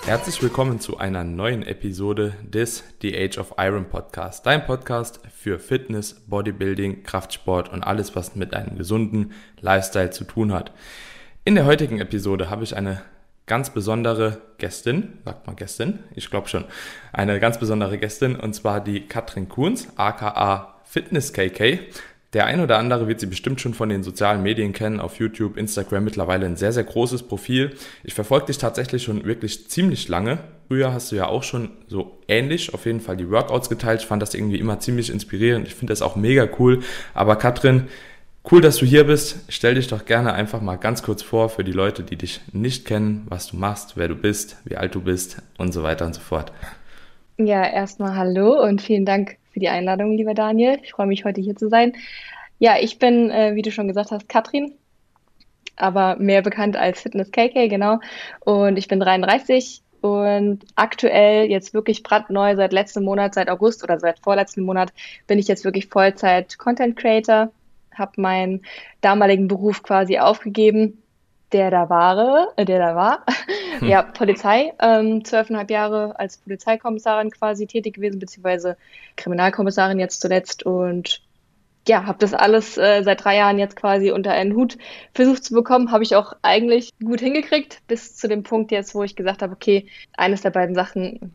Herzlich willkommen zu einer neuen Episode des The Age of Iron Podcast. Dein Podcast für Fitness, Bodybuilding, Kraftsport und alles, was mit einem gesunden Lifestyle zu tun hat. In der heutigen Episode habe ich eine ganz besondere Gästin, sagt man Gästin? Ich glaube schon. Eine ganz besondere Gästin, und zwar die Katrin Kuhns, aka Fitness KK. Der ein oder andere wird sie bestimmt schon von den sozialen Medien kennen, auf YouTube, Instagram, mittlerweile ein sehr, sehr großes Profil. Ich verfolge dich tatsächlich schon wirklich ziemlich lange. Früher hast du ja auch schon so ähnlich auf jeden Fall die Workouts geteilt. Ich fand das irgendwie immer ziemlich inspirierend. Ich finde das auch mega cool. Aber Katrin, cool, dass du hier bist. Stell dich doch gerne einfach mal ganz kurz vor für die Leute, die dich nicht kennen, was du machst, wer du bist, wie alt du bist und so weiter und so fort. Ja, erstmal hallo und vielen Dank für die Einladung, lieber Daniel. Ich freue mich, heute hier zu sein. Ja, ich bin, wie du schon gesagt hast, Katrin, aber mehr bekannt als Fitness KK, genau. Und ich bin 33 und aktuell jetzt wirklich brandneu seit letztem Monat, seit August oder seit vorletzten Monat bin ich jetzt wirklich Vollzeit Content Creator, habe meinen damaligen Beruf quasi aufgegeben, der da war. Ja, Polizei, 12,5 Jahre als Polizeikommissarin quasi tätig gewesen, beziehungsweise Kriminalkommissarin jetzt zuletzt und ja, habe das alles seit 3 Jahren jetzt quasi unter einen Hut versucht zu bekommen. Habe ich auch eigentlich gut hingekriegt, bis zu dem Punkt jetzt, wo ich gesagt habe, okay, eines der beiden Sachen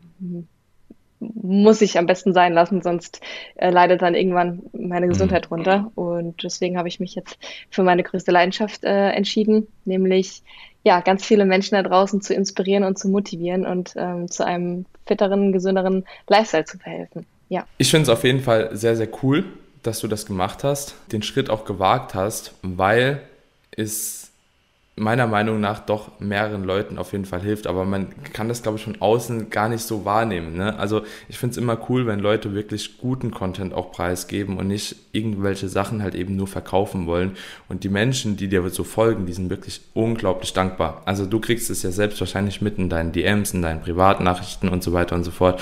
muss ich am besten sein lassen, sonst leidet dann irgendwann meine Mhm. Gesundheit runter. Und deswegen habe ich mich jetzt für meine größte Leidenschaft entschieden, nämlich ja, ganz viele Menschen da draußen zu inspirieren und zu motivieren und zu einem fitteren, gesünderen Lifestyle zu verhelfen. Ja. Ich finde es auf jeden Fall sehr, sehr cool, dass du das gemacht hast, den Schritt auch gewagt hast, weil es meiner Meinung nach doch mehreren Leuten auf jeden Fall hilft, aber man kann das, glaube ich, von außen gar nicht so wahrnehmen. Ne? Also ich finde es immer cool, wenn Leute wirklich guten Content auch preisgeben und nicht irgendwelche Sachen halt eben nur verkaufen wollen. Und die Menschen, die dir so folgen, die sind wirklich unglaublich dankbar. Also du kriegst es ja selbst wahrscheinlich mit in deinen DMs, in deinen Privatnachrichten und so weiter und so fort.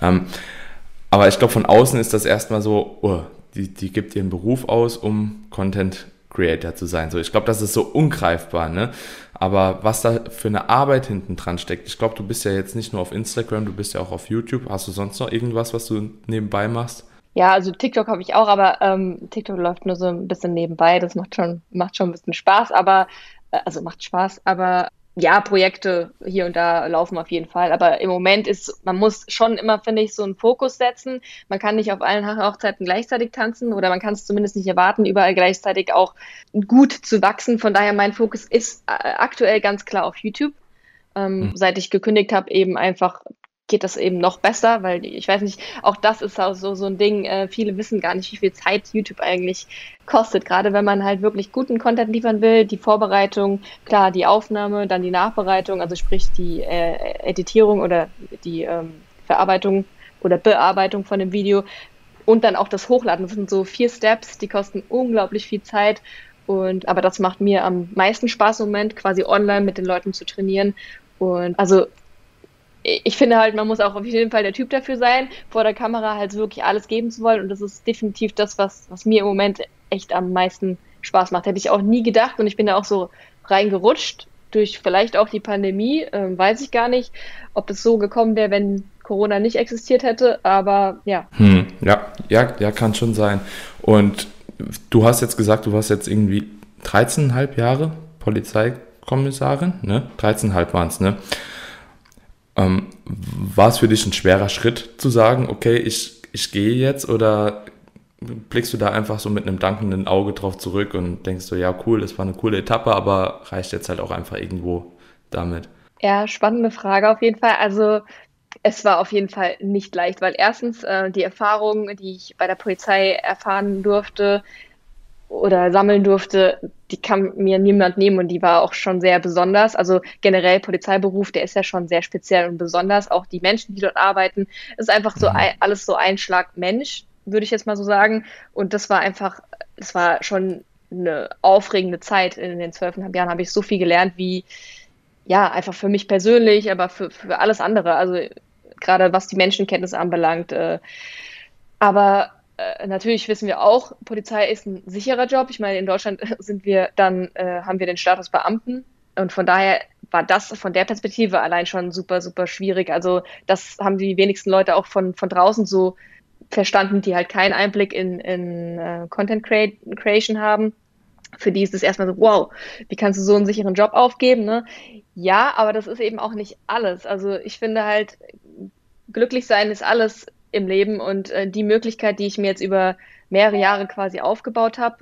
Aber ich glaube, von außen ist das erstmal so, oh, die gibt ihren Beruf aus, um Content Creator zu sein. So, ich glaube, das ist so ungreifbar, ne? Aber was da für eine Arbeit hinten dran steckt, ich glaube, du bist ja jetzt nicht nur auf Instagram, du bist ja auch auf YouTube. Hast du sonst noch irgendwas, was du nebenbei machst? Ja, also TikTok habe ich auch, aber TikTok läuft nur so ein bisschen nebenbei. Das macht schon ein bisschen Spaß, aber also macht Spaß, aber ja, Projekte hier und da laufen auf jeden Fall. Aber im Moment man muss schon immer, finde ich, so einen Fokus setzen. Man kann nicht auf allen Hochzeiten gleichzeitig tanzen oder man kann es zumindest nicht erwarten, überall gleichzeitig auch gut zu wachsen. Von daher, mein Fokus ist aktuell ganz klar auf YouTube. Seit ich gekündigt habe, eben einfach geht das eben noch besser, weil ich weiß nicht, auch das ist auch so ein Ding, viele wissen gar nicht, wie viel Zeit YouTube eigentlich kostet, gerade wenn man halt wirklich guten Content liefern will, die Vorbereitung, klar, die Aufnahme, dann die Nachbereitung, also sprich die Editierung oder die Verarbeitung oder Bearbeitung von dem Video und dann auch das Hochladen. Das sind so 4 Steps, die kosten unglaublich viel Zeit. Aber das macht mir am meisten Spaß im Moment, quasi online mit den Leuten zu trainieren. Und also ich finde halt, man muss auch auf jeden Fall der Typ dafür sein, vor der Kamera halt wirklich alles geben zu wollen. Und das ist definitiv das, was mir im Moment echt am meisten Spaß macht. Hätte ich auch nie gedacht. Und ich bin da auch so reingerutscht durch vielleicht auch die Pandemie. Weiß ich gar nicht, ob das so gekommen wäre, wenn Corona nicht existiert hätte. Aber ja. Ja, ja, ja, kann schon sein. Und du hast jetzt gesagt, du warst jetzt irgendwie 13,5 Jahre Polizeikommissarin, ne? 13,5 waren es, ne? War es für dich ein schwerer Schritt zu sagen, okay, ich gehe jetzt, oder blickst du da einfach so mit einem dankenden Auge drauf zurück und denkst so, ja cool, das war eine coole Etappe, aber reicht jetzt halt auch einfach irgendwo damit? Ja, spannende Frage auf jeden Fall. Also es war auf jeden Fall nicht leicht, weil erstens die Erfahrung, die ich bei der Polizei erfahren durfte oder sammeln durfte, die kann mir niemand nehmen und die war auch schon sehr besonders. Also generell Polizeiberuf, der ist ja schon sehr speziell und besonders. Auch die Menschen, die dort arbeiten, ist einfach so Mhm. alles so ein Schlag Mensch, würde ich jetzt mal so sagen. Und das war schon eine aufregende Zeit. In den 12,5 Jahren habe ich so viel gelernt, wie ja, einfach für mich persönlich, aber für alles andere. Also gerade was die Menschenkenntnis anbelangt. Aber natürlich wissen wir auch, Polizei ist ein sicherer Job. Ich meine, in Deutschland haben wir den Status Beamten. Und von daher war das von der Perspektive allein schon super, super schwierig. Also das haben die wenigsten Leute auch von draußen so verstanden, die halt keinen Einblick in Content Creation haben. Für die ist es erstmal so, wow, wie kannst du so einen sicheren Job aufgeben, ne? Ja, aber das ist eben auch nicht alles. Also ich finde halt, glücklich sein ist alles im Leben und die Möglichkeit, die ich mir jetzt über mehrere Jahre quasi aufgebaut habe,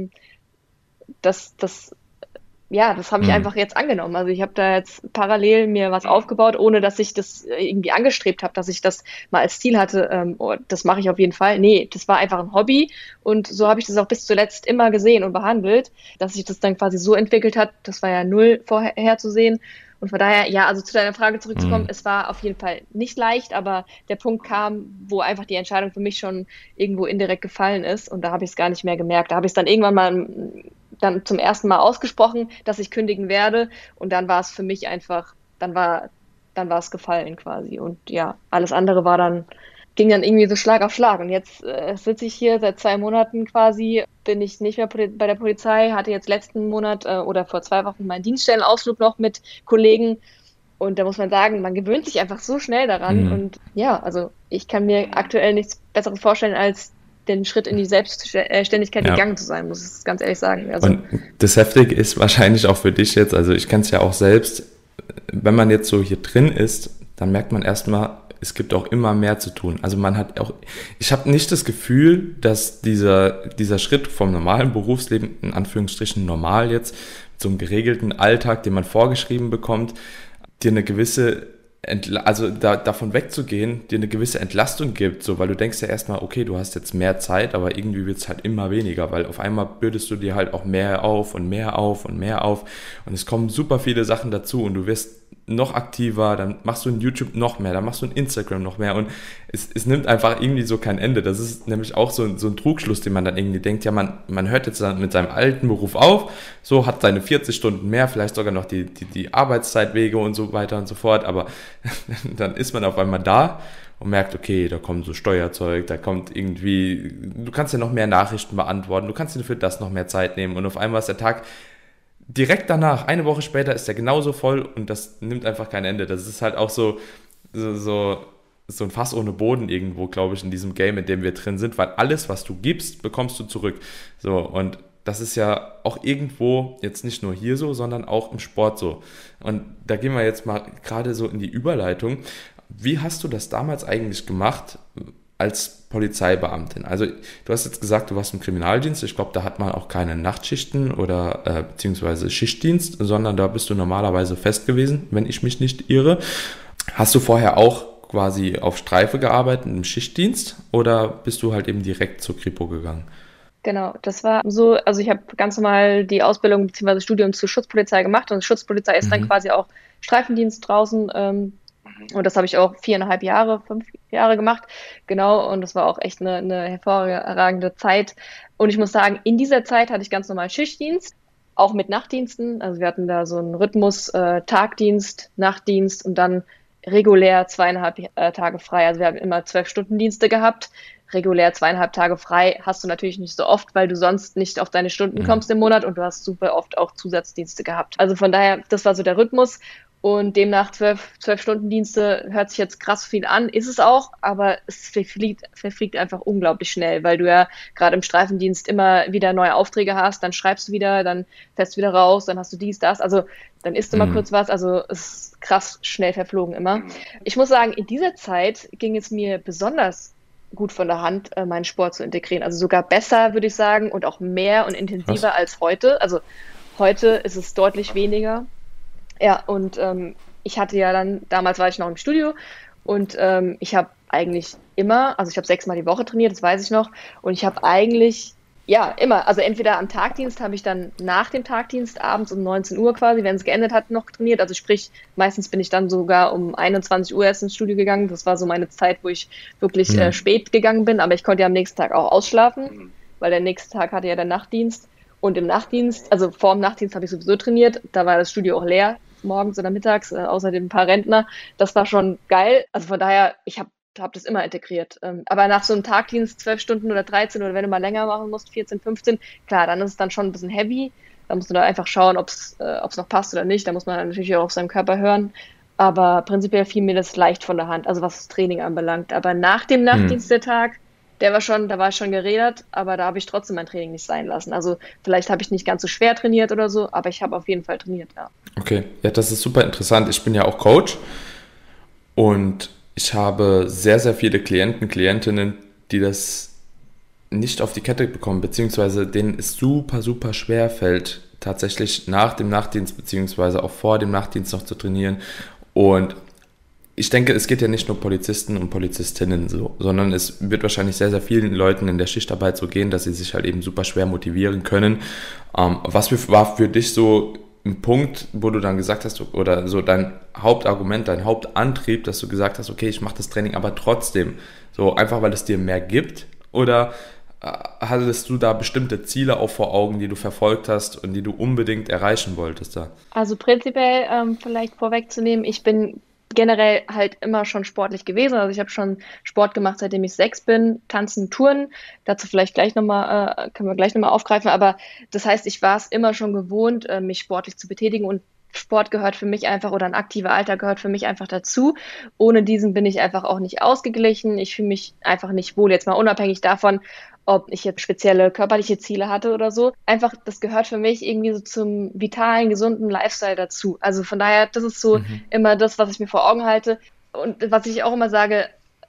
das ja, das habe ich Hm. einfach jetzt angenommen. Also ich habe da jetzt parallel mir was aufgebaut, ohne dass ich das irgendwie angestrebt habe, dass ich das mal als Ziel hatte. Oh, das mache ich auf jeden Fall. Nee, das war einfach ein Hobby und so habe ich das auch bis zuletzt immer gesehen und behandelt, dass sich das dann quasi so entwickelt hat. Das war ja null vorherzusehen. Und von daher, ja, also zu deiner Frage zurückzukommen, Hm. es war auf jeden Fall nicht leicht, aber der Punkt kam, wo einfach die Entscheidung für mich schon irgendwo indirekt gefallen ist und da habe ich es gar nicht mehr gemerkt. Da habe ich es dann irgendwann mal dann zum ersten Mal ausgesprochen, dass ich kündigen werde. Und dann war es für mich einfach, dann war es gefallen quasi. Und ja, alles andere ging dann irgendwie so Schlag auf Schlag. Und jetzt sitze ich hier seit 2 Monaten quasi, bin ich nicht mehr bei der Polizei, hatte jetzt letzten Monat oder vor 2 Wochen meinen Dienststellenausflug noch mit Kollegen. Und da muss man sagen, man gewöhnt sich einfach so schnell daran. Hm. Und ja, also ich kann mir aktuell nichts Besseres vorstellen, als den Schritt in die Selbstständigkeit Ja. gegangen zu sein, muss ich ganz ehrlich sagen. Also, Und das Heftige ist wahrscheinlich auch für dich jetzt, also ich kenne es ja auch selbst, wenn man jetzt so hier drin ist, dann merkt man erstmal, es gibt auch immer mehr zu tun. Also man hat auch, ich habe nicht das Gefühl, dass dieser Schritt vom normalen Berufsleben, in Anführungsstrichen normal jetzt, zum geregelten Alltag, den man vorgeschrieben bekommt, dir eine gewisse also davon wegzugehen, dir eine gewisse Entlastung gibt, so, weil du denkst ja erstmal, okay, du hast jetzt mehr Zeit, aber irgendwie wird es halt immer weniger, weil auf einmal bürdest du dir halt auch mehr auf und mehr auf und mehr auf und es kommen super viele Sachen dazu und du wirst noch aktiver, dann machst du in YouTube noch mehr, dann machst du in Instagram noch mehr und es nimmt einfach irgendwie so kein Ende. Das ist nämlich auch so ein Trugschluss, den man dann irgendwie denkt, ja, man hört jetzt dann mit seinem alten Beruf auf, so hat seine 40 Stunden mehr, vielleicht sogar noch die Arbeitszeitwege und so weiter und so fort, aber dann ist man auf einmal da und merkt, okay, da kommt so Steuerzeug, da kommt irgendwie, du kannst ja noch mehr Nachrichten beantworten, du kannst dir für das noch mehr Zeit nehmen und auf einmal ist der Tag direkt danach, eine Woche später ist der genauso voll und das nimmt einfach kein Ende. Das ist halt auch so ein Fass ohne Boden irgendwo, glaube ich, in diesem Game, in dem wir drin sind, weil alles, was du gibst, bekommst du zurück. So, und das ist ja auch irgendwo jetzt nicht nur hier so, sondern auch im Sport so. Und da gehen wir jetzt mal gerade so in die Überleitung. Wie hast du das damals eigentlich gemacht als Polizeibeamtin? Also du hast jetzt gesagt, du warst im Kriminaldienst. Ich glaube, da hat man auch keine Nachtschichten oder beziehungsweise Schichtdienst, sondern da bist du normalerweise fest gewesen, wenn ich mich nicht irre. Hast du vorher auch quasi auf Streife gearbeitet im Schichtdienst oder bist du halt eben direkt zur Kripo gegangen? genau, das war so, also ich habe ganz normal die Ausbildung bzw. Studium zur Schutzpolizei gemacht und Schutzpolizei ist dann Mhm. quasi auch Streifendienst draußen. Und das habe ich auch 4,5 Jahre, 5 Jahre gemacht. Genau, und das war auch echt eine hervorragende Zeit. Und ich muss sagen, in dieser Zeit hatte ich ganz normal Schichtdienst, auch mit Nachtdiensten. Also wir hatten da so einen Rhythmus, Tagdienst, Nachtdienst und dann regulär 2,5 Tage frei. Also wir haben immer 12-Stunden-Dienste gehabt. Regulär 2,5 Tage frei hast du natürlich nicht so oft, weil du sonst nicht auf deine Stunden Mhm. kommst im Monat und du hast super oft auch Zusatzdienste gehabt. Also von daher, das war so der Rhythmus. Und demnach 12-Stunden-Dienste hört sich jetzt krass viel an, ist es auch, aber es verfliegt einfach unglaublich schnell, weil du ja gerade im Streifendienst immer wieder neue Aufträge hast, dann schreibst du wieder, dann fährst du wieder raus, dann hast du dies, das, also dann isst du mal Mhm. kurz was, also es ist krass schnell verflogen immer. Ich muss sagen, in dieser Zeit ging es mir besonders gut von der Hand, meinen Sport zu integrieren. Also sogar besser, würde ich sagen, und auch mehr und Krass. intensiver als heute. Also heute ist es deutlich weniger. Ja, und ich hatte ja dann, damals war ich noch im Studio und ich habe eigentlich immer, also ich habe 6-mal die Woche trainiert, das weiß ich noch, und ich habe eigentlich, ja, immer, also entweder am Tagdienst habe ich dann nach dem Tagdienst abends um 19 Uhr quasi, wenn es geendet hat, noch trainiert. Also sprich, meistens bin ich dann sogar um 21 Uhr erst ins Studio gegangen. Das war so meine Zeit, wo ich wirklich Mhm. spät gegangen bin, aber ich konnte ja am nächsten Tag auch ausschlafen, weil der nächste Tag hatte ja der Nachtdienst. Und im Nachtdienst, also vor dem Nachtdienst habe ich sowieso trainiert, da war das Studio auch leer, morgens oder mittags, außerdem ein paar Rentner. Das war schon geil. Also von daher, ich habe das immer integriert. Aber nach so einem Tagdienst 12 Stunden oder 13 oder wenn du mal länger machen musst, 14, 15, klar, dann ist es dann schon ein bisschen heavy. Da muss man da einfach schauen, ob es noch passt oder nicht. Da muss man natürlich auch auf seinen Körper hören. Aber prinzipiell fiel mir das leicht von der Hand, also was das Training anbelangt. Aber nach dem Nachtdienst der Tag, da war ich schon gerädert, aber da habe ich trotzdem mein Training nicht sein lassen. Also vielleicht habe ich nicht ganz so schwer trainiert oder so, aber ich habe auf jeden Fall trainiert, ja. Okay, ja, das ist super interessant. Ich bin ja auch Coach und ich habe sehr, sehr viele Klienten, Klientinnen, die das nicht auf die Kette bekommen, beziehungsweise denen es super, super schwer fällt, tatsächlich nach dem Nachtdienst, beziehungsweise auch vor dem Nachtdienst noch zu trainieren. Und ich denke, es geht ja nicht nur Polizisten und Polizistinnen so, sondern es wird wahrscheinlich sehr, sehr vielen Leuten in der Schichtarbeit so gehen, dass sie sich halt eben super schwer motivieren können. War für dich so ein Punkt, wo du dann gesagt hast, oder so dein Hauptargument, dein Hauptantrieb, dass du gesagt hast, okay, ich mache das Training aber trotzdem, so einfach, weil es dir mehr gibt? Oder hattest du da bestimmte Ziele auch vor Augen, die du verfolgt hast und die du unbedingt erreichen wolltest da? Also prinzipiell, vielleicht vorwegzunehmen, ich bin generell halt immer schon sportlich gewesen. Also ich habe schon Sport gemacht, seitdem ich 6 bin, Tanzen, Touren. Dazu vielleicht gleich nochmal, können wir gleich nochmal aufgreifen. Aber das heißt, ich war es immer schon gewohnt, mich sportlich zu betätigen, und Sport gehört für mich einfach, oder ein aktiver Alltag gehört für mich einfach dazu. Ohne diesen bin ich einfach auch nicht ausgeglichen. Ich fühle mich einfach nicht wohl, jetzt mal unabhängig davon, ob ich jetzt spezielle körperliche Ziele hatte oder so. Einfach, das gehört für mich irgendwie so zum vitalen, gesunden Lifestyle dazu. Also von daher, das ist so immer das, was ich mir vor Augen halte. Und was ich auch immer sage,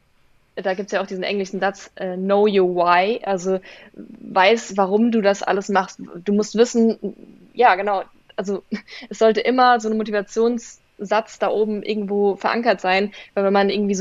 da gibt's ja auch diesen englischen Satz, know your why, also weiß, warum du das alles machst. Du musst wissen, ja genau, also es sollte immer so ein Motivationssatz da oben irgendwo verankert sein, weil wenn man irgendwie so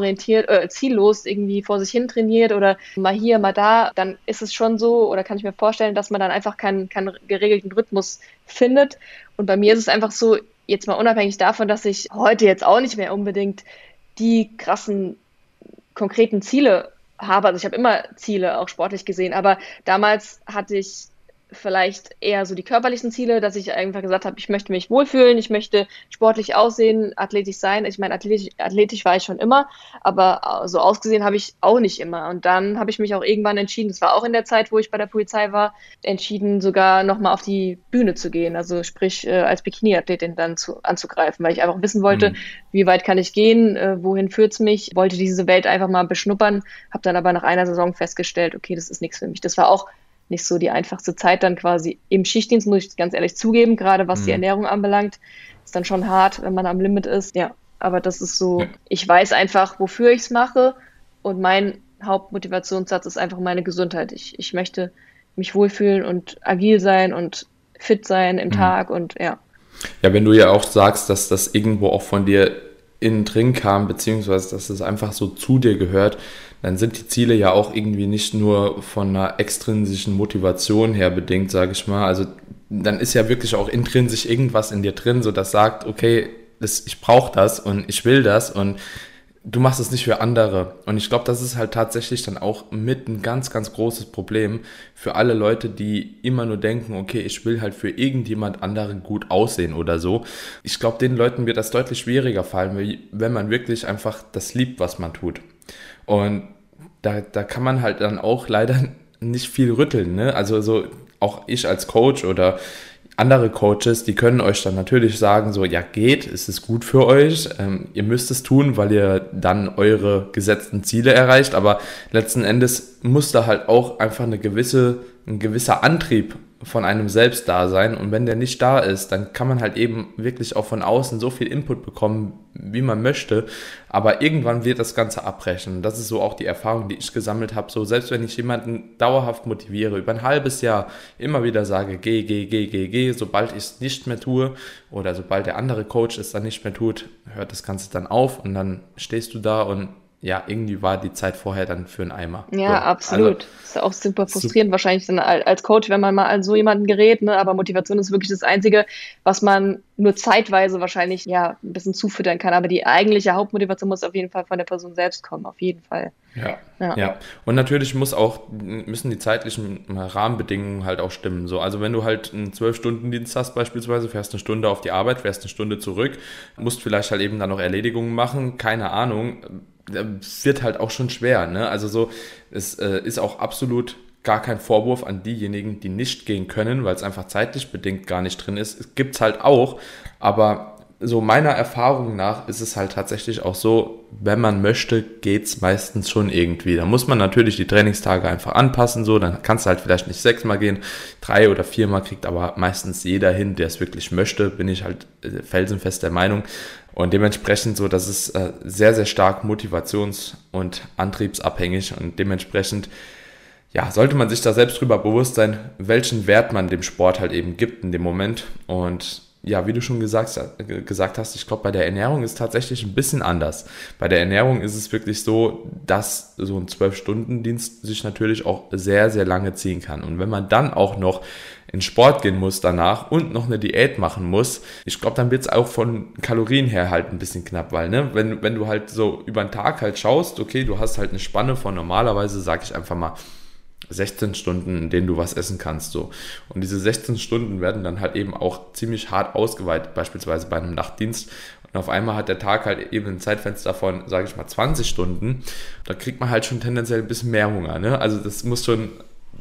ziellos irgendwie vor sich hin trainiert oder mal hier, mal da, dann ist es schon so, oder kann ich mir vorstellen, dass man dann einfach keinen geregelten Rhythmus findet. Und bei mir ist es einfach so, jetzt mal unabhängig davon, dass ich heute jetzt auch nicht mehr unbedingt die krassen konkreten Ziele habe. Also ich habe immer Ziele, auch sportlich gesehen, aber damals hatte ich vielleicht eher so die körperlichen Ziele, dass ich einfach gesagt habe, ich möchte mich wohlfühlen, ich möchte sportlich aussehen, athletisch sein. Ich meine, athletisch war ich schon immer, aber so ausgesehen habe ich auch nicht immer. Und dann habe ich mich auch irgendwann entschieden, das war auch in der Zeit, wo ich bei der Polizei war, entschieden, sogar nochmal auf die Bühne zu gehen, also sprich als Bikini-Athletin dann anzugreifen, weil ich einfach wissen wollte, wie weit kann ich gehen, wohin führt's mich, wollte diese Welt einfach mal beschnuppern, habe dann aber nach einer Saison festgestellt, okay, das ist nichts für mich. Das war auch nicht so die einfachste Zeit dann quasi im Schichtdienst, muss ich ganz ehrlich zugeben, gerade was die Ernährung anbelangt, ist dann schon hart, wenn man am Limit ist. Ja, aber das ist so, ich weiß einfach, wofür ich es mache, und mein Hauptmotivationssatz ist einfach meine Gesundheit. Ich möchte mich wohlfühlen und agil sein und fit sein im Tag und ja. Ja, wenn du ja auch sagst, dass das irgendwo auch von dir innen drin kam, beziehungsweise dass es einfach so zu dir gehört, dann sind die Ziele ja auch irgendwie nicht nur von einer extrinsischen Motivation her bedingt, sage ich mal. Also dann ist ja wirklich auch intrinsisch irgendwas in dir drin, so das sagt, okay, ich brauche das und ich will das, und du machst es nicht für andere. Und ich glaube, das ist halt tatsächlich dann auch mit ein ganz, ganz großes Problem für alle Leute, die immer nur denken, okay, ich will halt für irgendjemand anderen gut aussehen oder so. Ich glaube, den Leuten wird das deutlich schwieriger fallen, wenn man wirklich einfach das liebt, was man tut. Und da kann man halt dann auch leider nicht viel rütteln, ne? Also so auch ich als Coach oder andere Coaches, die können euch dann natürlich sagen, so, ja geht, ist es gut für euch, ihr müsst es tun, weil ihr dann eure gesetzten Ziele erreicht, aber letzten Endes muss da halt auch einfach ein gewisser Antrieb von einem selbst da sein, und wenn der nicht da ist, dann kann man halt eben wirklich auch von außen so viel Input bekommen, wie man möchte, aber irgendwann wird das Ganze abbrechen. Das ist so auch die Erfahrung, die ich gesammelt habe, so selbst wenn ich jemanden dauerhaft motiviere, über ein halbes Jahr immer wieder sage, geh, sobald ich es nicht mehr tue oder sobald der andere Coach es dann nicht mehr tut, hört das Ganze dann auf, und dann stehst du da und ja, irgendwie war die Zeit vorher dann für einen Eimer. Ja, so, absolut. Also, ist ja auch super frustrierend wahrscheinlich dann als Coach, wenn man mal an so jemanden gerät, ne? Aber Motivation ist wirklich das Einzige, was man nur zeitweise wahrscheinlich ja ein bisschen zufüttern kann. Aber die eigentliche Hauptmotivation muss auf jeden Fall von der Person selbst kommen, auf jeden Fall. Ja. Und natürlich müssen die zeitlichen Rahmenbedingungen halt auch stimmen. So, also wenn du halt einen 12-Stunden-Dienst hast beispielsweise, fährst eine Stunde auf die Arbeit, fährst eine Stunde zurück, musst vielleicht halt eben dann noch Erledigungen machen, keine Ahnung, wird halt auch schon schwer, ne? Also so, es ist auch absolut gar kein Vorwurf an diejenigen, die nicht gehen können, weil es einfach zeitlich bedingt gar nicht drin ist. Es gibt's halt auch, aber so meiner Erfahrung nach ist es halt tatsächlich auch so, wenn man möchte, geht's meistens schon irgendwie. Da muss man natürlich die Trainingstage einfach anpassen, so, dann kannst du halt vielleicht nicht 6-mal gehen, 3 oder 4-mal kriegt aber meistens jeder hin, der es wirklich möchte, bin ich halt felsenfest der Meinung. Und dementsprechend so, das ist sehr, sehr stark motivations- und antriebsabhängig und dementsprechend ja, sollte man sich da selbst drüber bewusst sein, welchen Wert man dem Sport halt eben gibt in dem Moment. Und ja, wie du schon gesagt hast, ich glaube, bei der Ernährung ist es tatsächlich ein bisschen anders. Bei der Ernährung ist es wirklich so, dass so ein 12-Stunden-Dienst sich natürlich auch sehr, sehr lange ziehen kann. Und wenn man dann auch noch in Sport gehen muss danach und noch eine Diät machen muss, ich glaube, dann wird es auch von Kalorien her halt ein bisschen knapp, weil, ne, wenn du halt so über den Tag halt schaust, okay, du hast halt eine Spanne von normalerweise, sage ich einfach mal, 16 Stunden, in denen du was essen kannst, so. Und diese 16 Stunden werden dann halt eben auch ziemlich hart ausgeweitet, beispielsweise bei einem Nachtdienst. Und auf einmal hat der Tag halt eben ein Zeitfenster von, sage ich mal, 20 Stunden. Da kriegt man halt schon tendenziell ein bisschen mehr Hunger, ne? Also das muss schon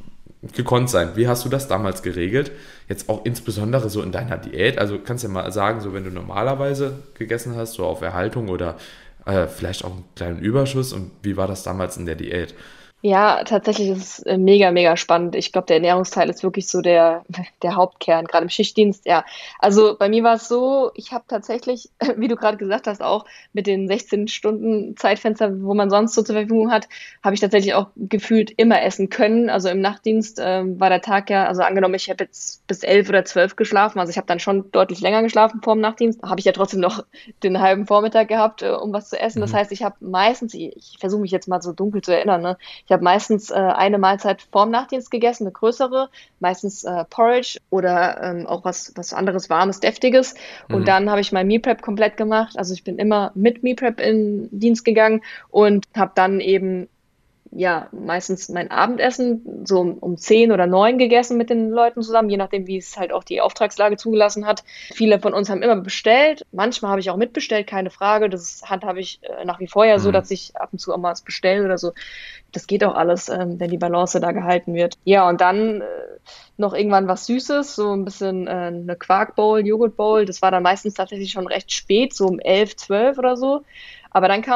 gekonnt sein. Wie hast du das damals geregelt? Jetzt auch insbesondere so in deiner Diät. Also kannst du ja mal sagen, so wenn du normalerweise gegessen hast, so auf Erhaltung oder vielleicht auch einen kleinen Überschuss. Und wie war das damals in der Diät? Ja, tatsächlich ist es mega, mega spannend. Ich glaube, der Ernährungsteil ist wirklich so der Hauptkern, gerade im Schichtdienst. Ja, also bei mir war es so, ich habe tatsächlich, wie du gerade gesagt hast, auch mit den 16 Stunden Zeitfenster, wo man sonst so zur Verfügung hat, habe ich tatsächlich auch gefühlt immer essen können. Also im Nachtdienst war der Tag ja, also angenommen, ich habe jetzt bis 11 oder 12 geschlafen, also ich habe dann schon deutlich länger geschlafen vor dem Nachtdienst, habe ich ja trotzdem noch den halben Vormittag gehabt, um was zu essen. Das heißt, ich habe meistens, ich versuche mich jetzt mal so dunkel zu erinnern, ne? Ich habe meistens eine Mahlzeit vorm Nachtdienst gegessen, eine größere, meistens Porridge oder auch was anderes Warmes, Deftiges. Und dann habe ich mein Meal Prep komplett gemacht. Also ich bin immer mit Meal Prep in den Dienst gegangen und habe dann eben ja meistens mein Abendessen so um 10 oder 9 gegessen mit den Leuten zusammen, je nachdem, wie es halt auch die Auftragslage zugelassen hat. Viele von uns haben immer bestellt. Manchmal habe ich auch mitbestellt, keine Frage. Das handhabe ich nach wie vor ja so, dass ich ab und zu auch mal was bestelle oder so. Das geht auch alles, wenn die Balance da gehalten wird. Ja, und dann noch irgendwann was Süßes, so ein bisschen eine Quarkbowl, Joghurtbowl. Das war dann meistens tatsächlich schon recht spät, so um 11, 12 oder so. Aber dann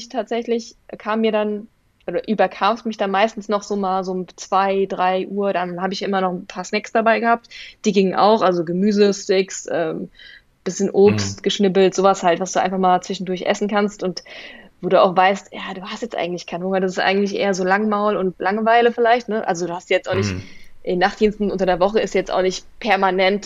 überkam es mich dann meistens noch so mal so um 2, 3 Uhr. Dann habe ich immer noch ein paar Snacks dabei gehabt. Die gingen auch, also Gemüsesticks, bisschen Obst geschnibbelt, sowas halt, was du einfach mal zwischendurch essen kannst und wo du auch weißt, ja, du hast jetzt eigentlich keinen Hunger, das ist eigentlich eher so Langmaul und Langeweile vielleicht, ne? Also du hast jetzt auch nicht, in Nachtdiensten unter der Woche ist jetzt auch nicht permanent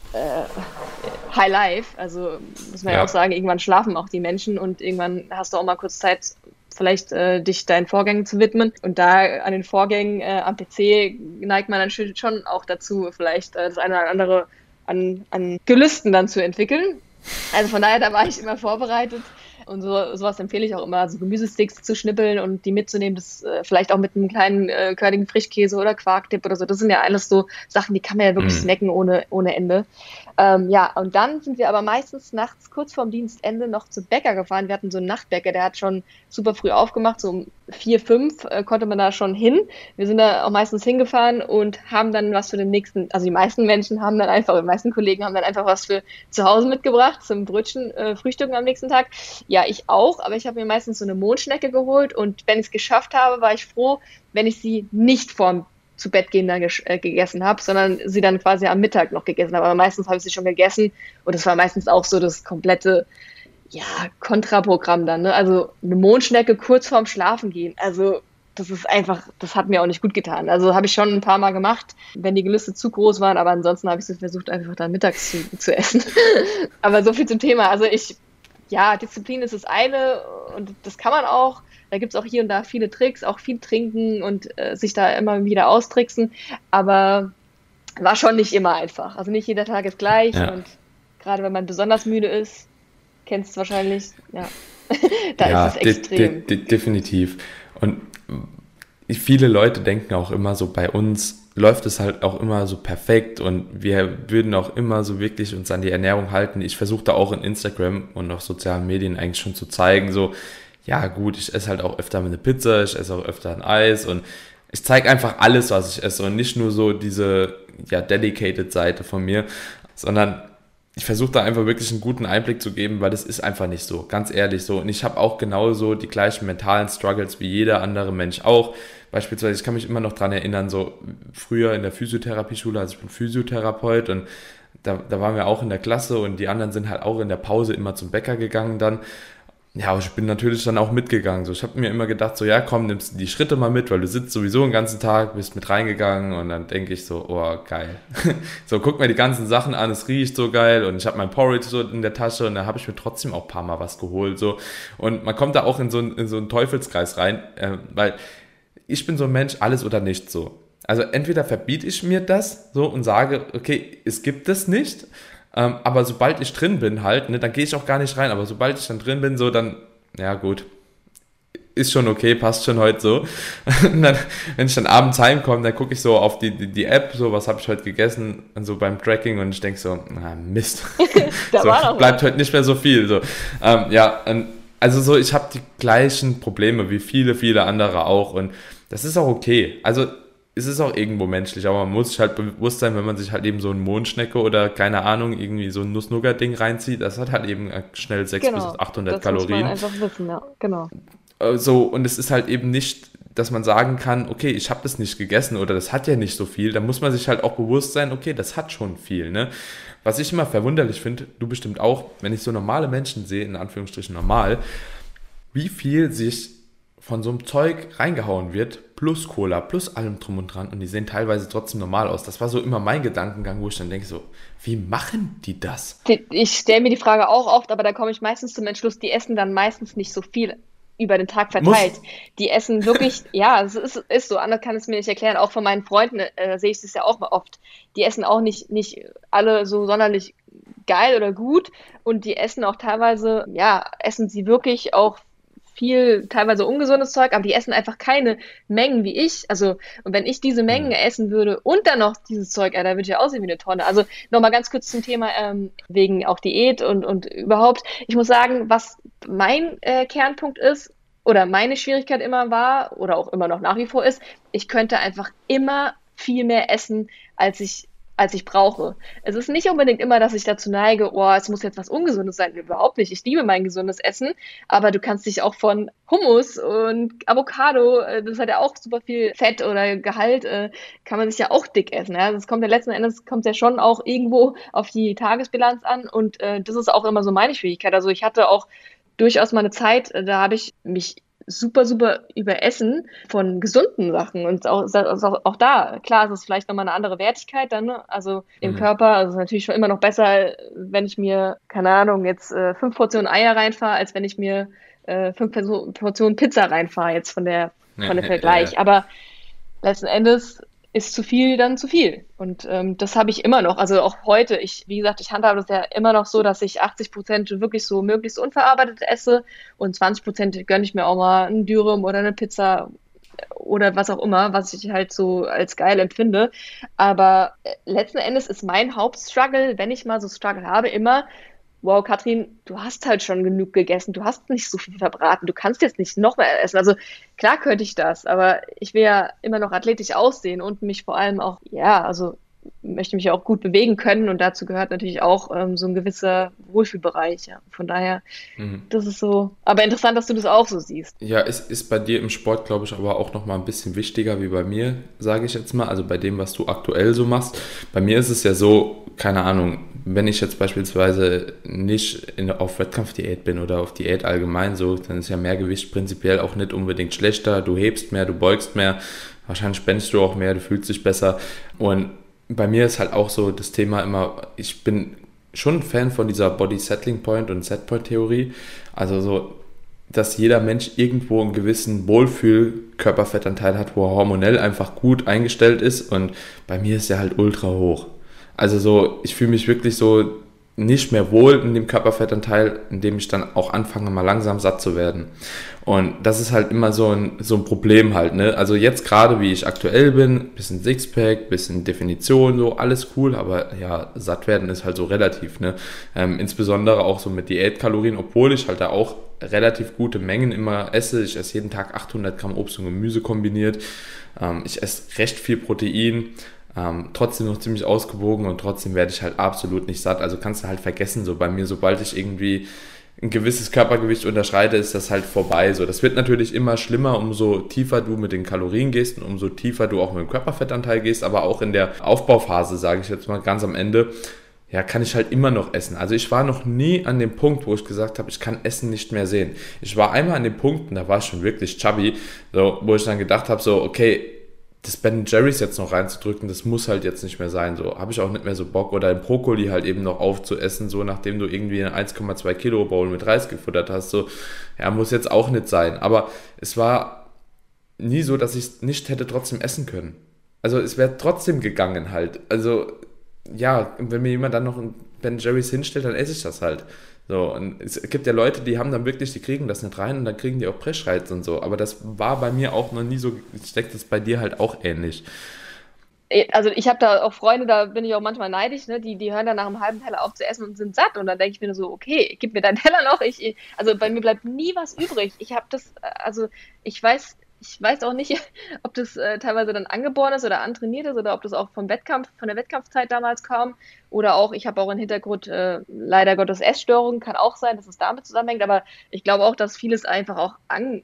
High Life, also muss man ja auch sagen, irgendwann schlafen auch die Menschen und irgendwann hast du auch mal kurz Zeit, vielleicht dich deinen Vorgängen zu widmen. Und da an den Vorgängen am PC neigt man dann schon auch dazu, vielleicht das eine oder andere an Gelüsten dann zu entwickeln. Also von daher, da war ich immer vorbereitet. Und sowas empfehle ich auch immer, also Gemüsesticks zu schnippeln und die mitzunehmen, das vielleicht auch mit einem kleinen körnigen Frischkäse oder Quarkdip oder so. Das sind ja alles so Sachen, die kann man ja wirklich snacken ohne Ende. Ja, und dann sind wir aber meistens nachts kurz vorm Dienstende noch zum Bäcker gefahren. Wir hatten so einen Nachtbäcker, der hat schon super früh aufgemacht, so um 4, 5 konnte man da schon hin. Wir sind da auch meistens hingefahren und haben dann was für den nächsten, also die meisten Kollegen haben dann einfach was für zu Hause mitgebracht, zum Brötchen, Frühstücken am nächsten Tag. Ja, ich auch, aber ich habe mir meistens so eine Mondschnecke geholt und wenn ich es geschafft habe, war ich froh, wenn ich sie nicht vorm zu Bett gehen dann gegessen habe, sondern sie dann quasi am Mittag noch gegessen habe. Aber meistens habe ich sie schon gegessen und das war meistens auch so das komplette, ja, Kontraprogramm dann, ne? Also eine Mondschnecke kurz vorm Schlafen gehen, also das ist einfach, das hat mir auch nicht gut getan. Also habe ich schon ein paar Mal gemacht, wenn die Gelüste zu groß waren, aber ansonsten habe ich so versucht, einfach dann mittags zu essen. Aber so viel zum Thema. Also Disziplin ist das eine und das kann man auch. Da gibt es auch hier und da viele Tricks, auch viel trinken und sich da immer wieder austricksen. Aber war schon nicht immer einfach. Also nicht jeder Tag ist gleich. Ja. Und gerade wenn man besonders müde ist, kennst du es wahrscheinlich, ja, da ist es extrem. Definitiv. Und viele Leute denken auch immer so, bei uns läuft es halt auch immer so perfekt und wir würden auch immer so wirklich uns an die Ernährung halten. Ich versuche da auch in Instagram und auf sozialen Medien eigentlich schon zu zeigen, so, ja gut, ich esse halt auch öfter eine Pizza, ich esse auch öfter ein Eis und ich zeige einfach alles, was ich esse und nicht nur so diese, ja, dedicated Seite von mir, sondern ich versuche da einfach wirklich einen guten Einblick zu geben, weil das ist einfach nicht so, ganz ehrlich so. Und ich habe auch genauso die gleichen mentalen Struggles wie jeder andere Mensch auch. Beispielsweise, ich kann mich immer noch dran erinnern, so früher in der Physiotherapieschule, also ich bin Physiotherapeut und da waren wir auch in der Klasse und die anderen sind halt auch in der Pause immer zum Bäcker gegangen dann. Ja, aber ich bin natürlich dann auch mitgegangen. So, ich habe mir immer gedacht, so ja, komm, nimmst die Schritte mal mit, weil du sitzt sowieso den ganzen Tag, bist mit reingegangen und dann denke ich so, oh, geil. So, guck mir die ganzen Sachen an, es riecht so geil und ich habe mein Porridge so in der Tasche und da habe ich mir trotzdem auch ein paar Mal was geholt. So. Und man kommt da auch in so einen Teufelskreis rein, weil ich bin so ein Mensch, alles oder nichts so. Also entweder verbiete ich mir das so und sage, okay, es gibt es nicht, aber sobald ich drin bin halt, ne, dann gehe ich auch gar nicht rein, aber sobald ich dann drin bin, so dann, ja gut, ist schon okay, passt schon heute so. Und dann, wenn ich dann abends heimkomme, dann gucke ich so auf die App, so was habe ich heute gegessen, und so beim Tracking und ich denke so, Mist, Da so, war noch bleibt was. heute nicht mehr so viel. So. Ja, also so, ich habe die gleichen Probleme wie viele andere auch und das ist auch okay. Also es ist auch irgendwo menschlich, aber man muss sich halt bewusst sein, wenn man sich halt eben so eine Mondschnecke oder keine Ahnung, irgendwie so ein Nuss-Nougat-Ding reinzieht, das hat halt eben schnell 600 bis Genau, 800 das muss man Kalorien. einfach wissen, ja, genau. So, und es ist halt eben nicht, dass man sagen kann, okay, ich habe das nicht gegessen oder das hat ja nicht so viel, da muss man sich halt auch bewusst sein, okay, das hat schon viel, ne? Was ich immer verwunderlich finde, du bestimmt auch, wenn ich so normale Menschen sehe, in Anführungsstrichen normal, wie viel sich von so einem Zeug reingehauen wird, plus Cola, plus allem drum und dran und die sehen teilweise trotzdem normal aus. Das war so immer mein Gedankengang, wo ich dann denke so, wie machen die das? Ich stelle mir die Frage auch oft, aber da komme ich meistens zum Entschluss, die essen dann meistens nicht so viel über den Tag verteilt. Muss, Die essen wirklich, ja, es ist so, anders kann es mir nicht erklären. Auch von meinen Freunden sehe ich das ja auch mal oft. Die essen auch nicht alle so sonderlich geil oder gut und die essen auch teilweise, ja, essen sie wirklich auch viel, teilweise ungesundes Zeug, aber die essen einfach keine Mengen wie ich. Also, und wenn ich diese Mengen essen würde und dann noch dieses Zeug, da würde ich ja aussehen wie eine Tonne. Also, nochmal ganz kurz zum Thema, wegen auch Diät und überhaupt. Ich muss sagen, was mein Kernpunkt ist, oder meine Schwierigkeit immer war, oder auch immer noch nach wie vor ist, ich könnte einfach immer viel mehr essen, als ich brauche. Es ist nicht unbedingt immer, dass ich dazu neige, oh, es muss jetzt was Ungesundes sein. Überhaupt nicht. Ich liebe mein gesundes Essen, aber du kannst dich auch von Hummus und Avocado, das hat ja auch super viel Fett oder Gehalt, kann man sich ja auch dick essen. Ja? Das kommt ja letzten Endes kommt ja schon auch irgendwo auf die Tagesbilanz an und das ist auch immer so meine Schwierigkeit. Also ich hatte auch durchaus mal eine Zeit, da habe ich mich super überessen von gesunden Sachen und auch da, klar, es ist vielleicht nochmal eine andere Wertigkeit dann, ne? Also im Körper, also es ist natürlich schon immer noch besser, wenn ich mir, keine Ahnung, jetzt 5 Portionen Eier reinfahre, als wenn ich mir 5 Portionen Pizza reinfahre, jetzt von der Vergleich. Ja. Aber letzten Endes ist zu viel dann zu viel. Und das habe ich immer noch. Also auch heute, wie gesagt, ich handhabe das ja immer noch so, dass ich 80% wirklich so möglichst unverarbeitet esse und 20% gönne ich mir auch mal einen Dürüm oder eine Pizza oder was auch immer, was ich halt so als geil empfinde. Aber letzten Endes ist mein Hauptstruggle, wenn ich mal so Struggle habe, immer: Wow, Katrin, du hast halt schon genug gegessen, du hast nicht so viel verbraten, du kannst jetzt nicht noch mehr essen. Also klar könnte ich das, aber ich will ja immer noch athletisch aussehen und mich vor allem auch, ja, also möchte mich ja auch gut bewegen können und dazu gehört natürlich auch so ein gewisser Wohlfühlbereich. Ja. Von daher, das ist so, aber interessant, dass du das auch so siehst. Ja, es ist bei dir im Sport, glaube ich, aber auch nochmal ein bisschen wichtiger wie bei mir, sage ich jetzt mal. Also bei dem, was du aktuell so machst. Bei mir ist es ja so, keine Ahnung, wenn ich jetzt beispielsweise nicht auf Wettkampfdiät bin oder auf Diät allgemein so, dann ist ja Mehrgewicht prinzipiell auch nicht unbedingt schlechter. Du hebst mehr, du beugst mehr, wahrscheinlich spendest du auch mehr, du fühlst dich besser. Und bei mir ist halt auch so das Thema immer, ich bin schon ein Fan von dieser Body Settling Point und Setpoint-Theorie. Also so, dass jeder Mensch irgendwo einen gewissen Wohlfühl-Körperfettanteil hat, wo er hormonell einfach gut eingestellt ist und bei mir ist er halt ultra hoch. Also so, ich fühle mich wirklich so nicht mehr wohl in dem Körperfettanteil, in dem ich dann auch anfange, mal langsam satt zu werden. Und das ist halt immer so ein Problem halt, ne? Also jetzt gerade, wie ich aktuell bin, bisschen Sixpack, bisschen Definition, so, alles cool, aber ja, satt werden ist halt so relativ, ne? Insbesondere auch so mit Diätkalorien, obwohl ich halt da auch relativ gute Mengen immer esse. Ich esse jeden Tag 800 Gramm Obst und Gemüse kombiniert. Ich esse recht viel Protein. Trotzdem noch ziemlich ausgewogen und trotzdem werde ich halt absolut nicht satt. Also kannst du halt vergessen, so bei mir, sobald ich irgendwie ein gewisses Körpergewicht unterschreite, ist das halt vorbei. So, das wird natürlich immer schlimmer, umso tiefer du mit den Kalorien gehst und umso tiefer du auch mit dem Körperfettanteil gehst, aber auch in der Aufbauphase, sage ich jetzt mal ganz am Ende, ja, kann ich halt immer noch essen. Also ich war noch nie an dem Punkt, wo ich gesagt habe, ich kann Essen nicht mehr sehen. Ich war einmal an dem Punkt, und da war ich schon wirklich chubby, so, wo ich dann gedacht habe, so, okay, das Ben Jerry's jetzt noch reinzudrücken, das muss halt jetzt nicht mehr sein. So habe ich auch nicht mehr so Bock. Oder den Brokkoli halt eben noch aufzuessen, so nachdem du irgendwie eine 1,2 Kilo Bowl mit Reis gefuttert hast. So, ja, muss jetzt auch nicht sein. Aber es war nie so, dass ich es nicht hätte trotzdem essen können. Also es wäre trotzdem gegangen halt. Also ja, wenn mir jemand dann noch ein Ben Jerry's hinstellt, dann esse ich das halt. So, und es gibt ja Leute, die haben dann wirklich, die kriegen das nicht rein und dann kriegen die auch Pressreiz und so. Aber das war bei mir auch noch nie so, ich denke, das ist bei dir halt auch ähnlich. Also ich habe da auch Freunde, da bin ich auch manchmal neidisch, ne? Die hören dann nach einem halben Teller auf zu essen und sind satt. Und dann denke ich mir nur so, okay, gib mir deinen Teller noch. Also bei mir bleibt nie was übrig. Ich weiß auch nicht, ob das teilweise dann angeboren ist oder antrainiert ist oder ob das auch von der Wettkampfzeit damals kam. Oder auch, ich habe auch im Hintergrund leider Gottes Essstörungen, kann auch sein, dass es damit zusammenhängt. Aber ich glaube auch, dass vieles einfach auch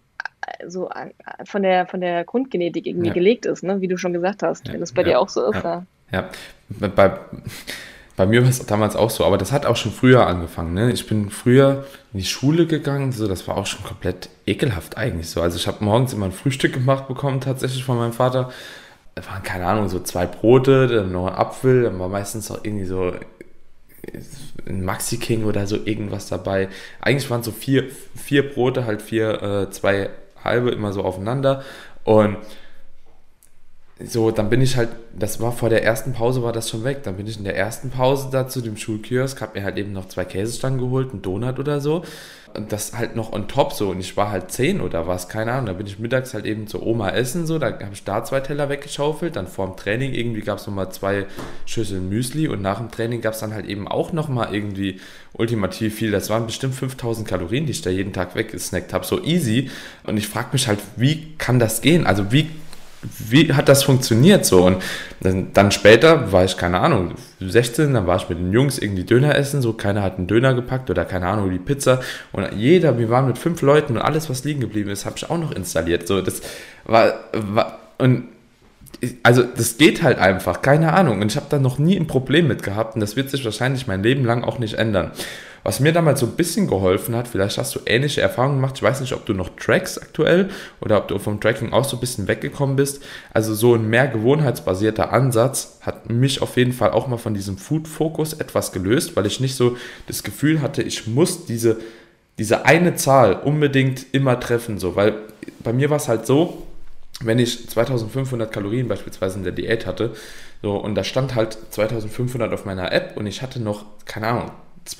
von der Grundgenetik irgendwie Ja, gelegt ist, ne? Wie du schon gesagt hast. ja, Wenn das bei ja, dir auch so ist, ja, ja. ja. Bei mir war es damals auch so, aber das hat auch schon früher angefangen. Ne? Ich bin früher in die Schule gegangen, so, das war auch schon komplett ekelhaft eigentlich so. Also ich habe morgens immer ein Frühstück gemacht bekommen, tatsächlich von meinem Vater. Da waren, keine Ahnung, so 2 Brote, dann noch ein Apfel, dann war meistens auch irgendwie so ein Maxi King oder so irgendwas dabei. Eigentlich waren so vier Brote, halt zwei halbe immer so aufeinander. Und so, dann bin ich halt, das war vor der ersten Pause, war das schon weg. Dann bin ich in der ersten Pause da zu dem Schulkiosk, habe mir halt eben noch 2 Käsestangen geholt, einen Donut oder so. Und das halt noch on top so. Und ich war halt 10 oder was, keine Ahnung. Da bin ich mittags halt eben zur Oma essen, so. Da habe ich da 2 Teller weggeschaufelt. Dann vor dem Training irgendwie gab es nochmal 2 Schüsseln Müsli. Und nach dem Training gab es dann halt eben auch nochmal irgendwie ultimativ viel. Das waren bestimmt 5000 Kalorien, die ich da jeden Tag weggesnackt habe. So easy. Und ich frage mich halt, wie kann das gehen? Also wie hat das funktioniert so? Und dann später war ich, keine Ahnung, 16, dann war ich mit den Jungs irgendwie Döner essen, so keiner hat einen Döner gepackt oder keine Ahnung, die Pizza. Und wir waren mit 5 Leuten und alles, was liegen geblieben ist, habe ich auch noch installiert. So, das und also das geht halt einfach, keine Ahnung. Und ich habe da noch nie ein Problem mit gehabt und das wird sich wahrscheinlich mein Leben lang auch nicht ändern. Was mir damals so ein bisschen geholfen hat, vielleicht hast du ähnliche Erfahrungen gemacht, ich weiß nicht, ob du noch trackst aktuell oder ob du vom Tracking auch so ein bisschen weggekommen bist. Also so ein mehr gewohnheitsbasierter Ansatz hat mich auf jeden Fall auch mal von diesem Food-Fokus etwas gelöst, weil ich nicht so das Gefühl hatte, ich muss diese eine Zahl unbedingt immer treffen, so, weil bei mir war es halt so, wenn ich 2500 Kalorien beispielsweise in der Diät hatte, so, und da stand halt 2500 auf meiner App und ich hatte noch, keine Ahnung,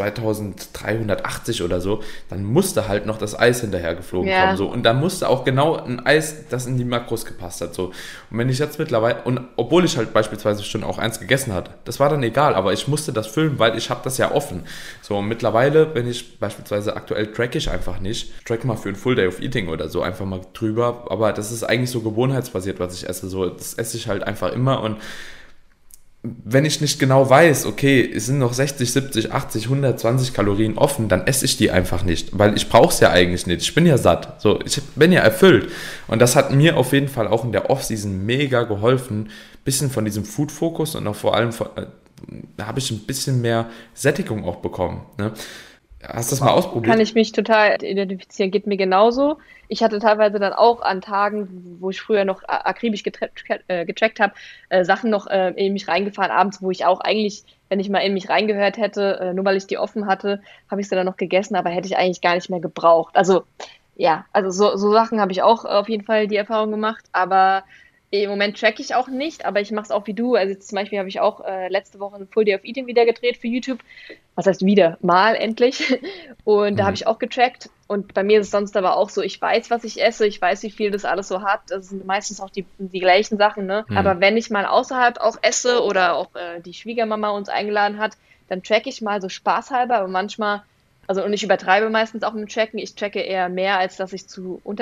2380 oder so, dann musste halt noch das Eis hinterher geflogen kommen. So. Und da musste auch genau ein Eis, das in die Makros gepasst hat. So. Und wenn ich jetzt mittlerweile, und obwohl ich halt beispielsweise schon auch eins gegessen hatte, das war dann egal, aber ich musste das füllen, weil ich habe das ja offen. So, und mittlerweile, wenn ich beispielsweise aktuell track ich einfach nicht, track mal für ein Full Day of Eating oder so einfach mal drüber, aber das ist eigentlich so gewohnheitsbasiert, was ich esse. So, das esse ich halt einfach immer und wenn ich nicht genau weiß, okay, es sind noch 60, 70, 80, 120 Kalorien offen, dann esse ich die einfach nicht, weil ich brauche es ja eigentlich nicht. Ich bin ja satt, so, ich bin ja erfüllt. Und das hat mir auf jeden Fall auch in der Off-Season mega geholfen, bisschen von diesem Food-Fokus und auch vor allem, da habe ich ein bisschen mehr Sättigung auch bekommen. Ne? Hast du das mal ausprobiert? Kann ich mich total identifizieren, geht mir genauso. Ich hatte teilweise dann auch an Tagen, wo ich früher noch akribisch getrackt habe, Sachen noch in mich reingefahren, abends, wo ich auch eigentlich, wenn ich mal in mich reingehört hätte, nur weil ich die offen hatte, habe ich sie dann noch gegessen, aber hätte ich eigentlich gar nicht mehr gebraucht. Also ja, also so Sachen habe ich auch auf jeden Fall die Erfahrung gemacht, aber Im Moment track ich auch nicht, aber ich mache es auch wie du. Also jetzt zum Beispiel habe ich auch letzte Woche ein Full Day of Eating wieder gedreht für YouTube. Was heißt wieder? Mal endlich. Und da habe Mhm. ich auch getrackt. Und bei mir ist es sonst aber auch so, ich weiß, was ich esse, ich weiß, wie viel das alles so hat. Das sind meistens auch die gleichen Sachen, ne? Mhm. Aber wenn ich mal außerhalb auch esse oder auch die Schwiegermama uns eingeladen hat, dann track ich mal so spaßhalber, aber manchmal, also und ich übertreibe meistens auch mit dem Tracken. Ich tracke eher mehr, als dass ich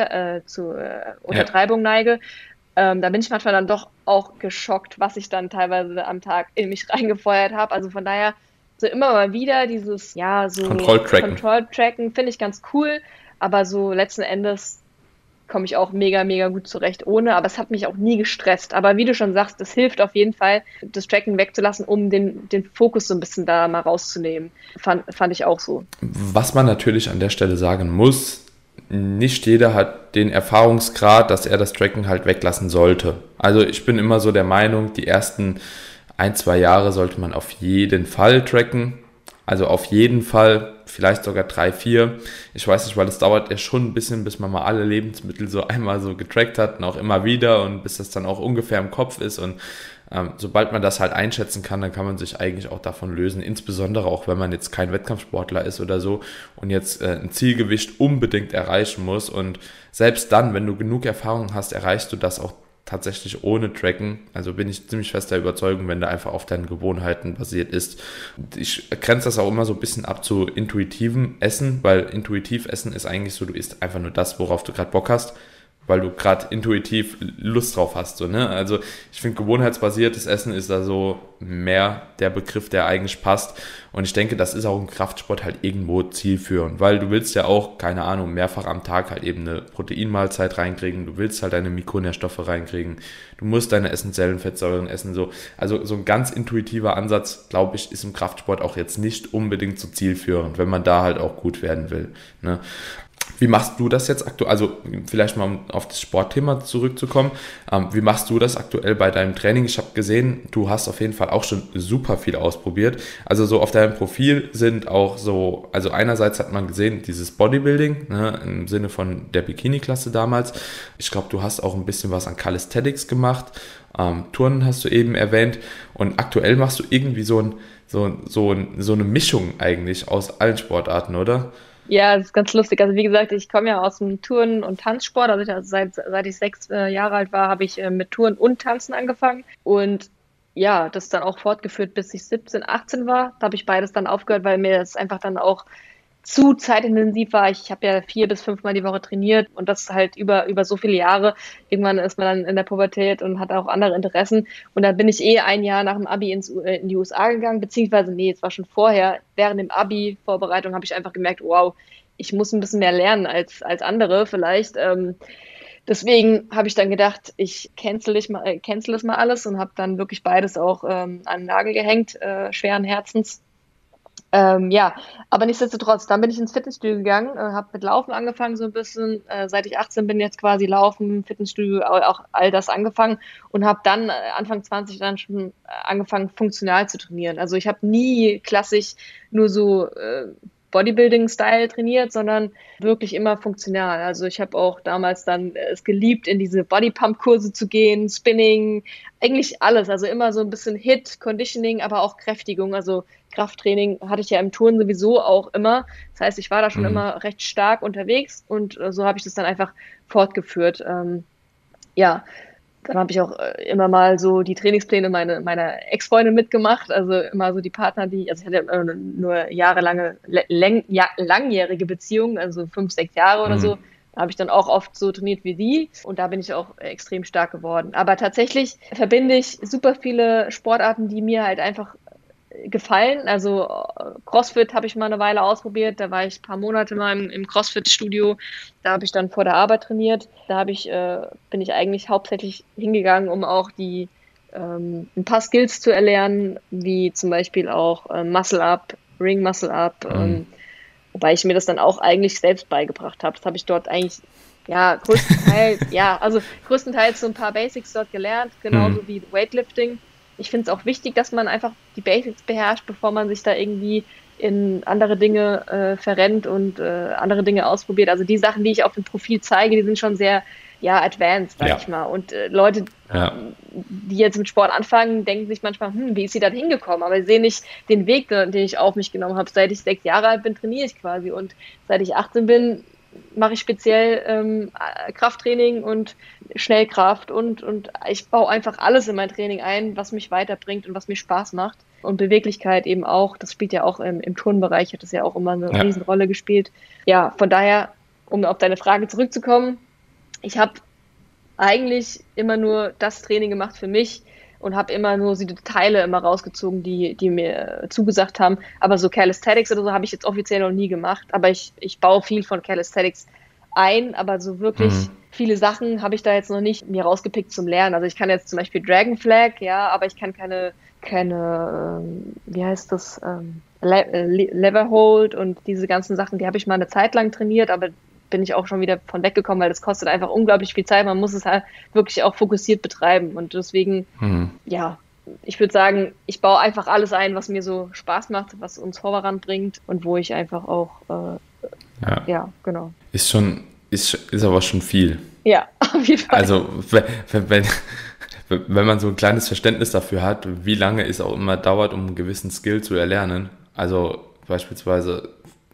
zu Ja. Untertreibung neige. Da bin ich manchmal dann doch auch geschockt, was ich dann teilweise am Tag in mich reingefeuert habe. Also von daher, so immer mal wieder dieses, ja, so Kontrolltracken. Control-Tracken finde ich ganz cool, aber so letzten Endes komme ich auch mega, mega gut zurecht ohne, aber es hat mich auch nie gestresst. Aber wie du schon sagst, es hilft auf jeden Fall, das Tracken wegzulassen, um den Fokus so ein bisschen da mal rauszunehmen. Fand ich auch so. Was man natürlich an der Stelle sagen muss, nicht jeder hat den Erfahrungsgrad, dass er das Tracken halt weglassen sollte. Also ich bin immer so der Meinung, die ersten 1, 2 Jahre sollte man auf jeden Fall tracken. Also auf jeden Fall, vielleicht sogar 3, 4. Ich weiß nicht, weil es dauert ja schon ein bisschen, bis man mal alle Lebensmittel so einmal so getrackt hat und auch immer wieder und bis das dann auch ungefähr im Kopf ist. Und sobald man das halt einschätzen kann, dann kann man sich eigentlich auch davon lösen. Insbesondere auch, wenn man jetzt kein Wettkampfsportler ist oder so und jetzt ein Zielgewicht unbedingt erreichen muss. Und selbst dann, wenn du genug Erfahrung hast, erreichst du das auch tatsächlich ohne Tracken. Also bin ich ziemlich fester Überzeugung, wenn du einfach auf deinen Gewohnheiten basiert ist. Ich grenze das auch immer so ein bisschen ab zu intuitivem Essen, weil intuitiv Essen ist eigentlich so, du isst einfach nur das, worauf du gerade Bock hast, weil du gerade intuitiv Lust drauf hast. So, ne? Also ich finde, gewohnheitsbasiertes Essen ist da so mehr der Begriff, der eigentlich passt. Und ich denke, das ist auch im Kraftsport halt irgendwo zielführend, weil du willst ja auch, keine Ahnung, mehrfach am Tag halt eben eine Proteinmahlzeit reinkriegen, du willst halt deine Mikronährstoffe reinkriegen, du musst deine essentiellen Fettsäuren essen. So. Also so ein ganz intuitiver Ansatz, glaube ich, ist im Kraftsport auch jetzt nicht unbedingt so zielführend, wenn man da halt auch gut werden will. Ne? Wie machst du das jetzt aktuell? Also vielleicht mal um auf das Sportthema zurückzukommen. Wie machst du das aktuell bei deinem Training? Ich habe gesehen, du hast auf jeden Fall auch schon super viel ausprobiert. Also so auf deinem Profil sind auch so, also einerseits hat man gesehen, dieses Bodybuilding, ne, im Sinne von der Bikini-Klasse damals. Ich glaube, du hast auch ein bisschen was an Calisthenics gemacht. Turnen hast du eben erwähnt. Und aktuell machst du irgendwie so eine Mischung eigentlich aus allen Sportarten, oder? Ja, das ist ganz lustig. Also wie gesagt, ich komme ja aus dem Turnen- und Tanzsport. Seit ich 6 Jahre alt war, habe ich mit Turnen und Tanzen angefangen. Und ja, das dann auch fortgeführt, bis ich 17, 18 war. Da habe ich beides dann aufgehört, weil mir das einfach dann auch zu zeitintensiv war. Ich habe ja 4 bis 5 Mal die Woche trainiert und das halt über so viele Jahre. Irgendwann ist man dann in der Pubertät und hat auch andere Interessen. Und dann bin ich ein Jahr nach dem Abi in die USA gegangen, beziehungsweise nee, es war schon vorher. Während dem Abi-Vorbereitung habe ich einfach gemerkt, wow, ich muss ein bisschen mehr lernen als andere vielleicht. Deswegen habe ich dann gedacht, ich cancel das mal alles und habe dann wirklich beides auch an den Nagel gehängt, schweren Herzens. Ja, aber nichtsdestotrotz, dann bin ich ins Fitnessstudio gegangen, habe mit Laufen angefangen so ein bisschen, seit ich 18 bin jetzt quasi Laufen, Fitnessstudio, auch all das angefangen und habe dann Anfang 20 dann schon angefangen, funktional zu trainieren. Also ich habe nie klassisch nur so Bodybuilding-Style trainiert, sondern wirklich immer funktional. Also ich habe auch damals dann es geliebt, in diese Bodypump-Kurse zu gehen, Spinning, eigentlich alles. Also immer so ein bisschen Hit, Conditioning, aber auch Kräftigung. Also Krafttraining hatte ich ja im Turnen sowieso auch immer. Das heißt, ich war da schon Mhm. immer recht stark unterwegs und so habe ich das dann einfach fortgeführt. Ja, dann habe ich auch immer mal so die Trainingspläne meiner Ex-Freundin mitgemacht, also immer so die Partner, also ich hatte ja nur jahrelange, langjährige Beziehungen, also 5, 6 Jahre oder so. Mhm. Da habe ich dann auch oft so trainiert wie die und da bin ich auch extrem stark geworden. Aber tatsächlich verbinde ich super viele Sportarten, die mir halt einfach gefallen. Also CrossFit habe ich mal eine Weile ausprobiert. Da war ich ein paar Monate mal im CrossFit-Studio. Da habe ich dann vor der Arbeit trainiert. Bin ich eigentlich hauptsächlich hingegangen, um auch ein paar Skills zu erlernen, wie zum Beispiel auch Muscle Up, Ring Muscle Up, Mhm. wobei ich mir das dann auch eigentlich selbst beigebracht habe. Das habe ich dort eigentlich ja, größtenteils so ein paar Basics dort gelernt, Mhm. genauso wie Weightlifting. Ich finde es auch wichtig, dass man einfach die Basics beherrscht, bevor man sich da irgendwie in andere Dinge verrennt und andere Dinge ausprobiert. Also die Sachen, die ich auf dem Profil zeige, die sind schon sehr ja, advanced, sag ich mal. Und Leute, die jetzt mit Sport anfangen, denken sich manchmal, wie ist sie da hingekommen? Aber sie sehen nicht den Weg, den ich auf mich genommen habe. Seit ich 6 Jahre alt bin, trainiere ich quasi. Und seit ich 18 bin, mache ich speziell Krafttraining und Schnellkraft und ich baue einfach alles in mein Training ein, was mich weiterbringt und was mir Spaß macht. Und Beweglichkeit eben auch, das spielt ja auch im Turnbereich, hat das ja auch immer eine Riesenrolle gespielt. Ja, von daher, um auf deine Frage zurückzukommen, ich habe eigentlich immer nur das Training gemacht für mich und habe immer nur so die Teile immer rausgezogen, die mir zugesagt haben. Aber so Calisthenics oder so habe ich jetzt offiziell noch nie gemacht. Aber ich baue viel von Calisthenics ein, aber so wirklich viele Sachen habe ich da jetzt noch nicht mir rausgepickt zum Lernen. Also ich kann jetzt zum Beispiel Dragon Flag, ja, aber ich kann keine wie heißt das, Lever Hold und diese ganzen Sachen, die habe ich mal eine Zeit lang trainiert, aber bin ich auch schon wieder von weggekommen, weil das kostet einfach unglaublich viel Zeit. Man muss es halt wirklich auch fokussiert betreiben. Und deswegen, ja, ich würde sagen, ich baue einfach alles ein, was mir so Spaß macht, was uns voranbringt und wo ich einfach auch, ja, genau. Ist aber schon viel. Ja, auf jeden Fall. Also, wenn man so ein kleines Verständnis dafür hat, wie lange es auch immer dauert, um einen gewissen Skill zu erlernen, also beispielsweise,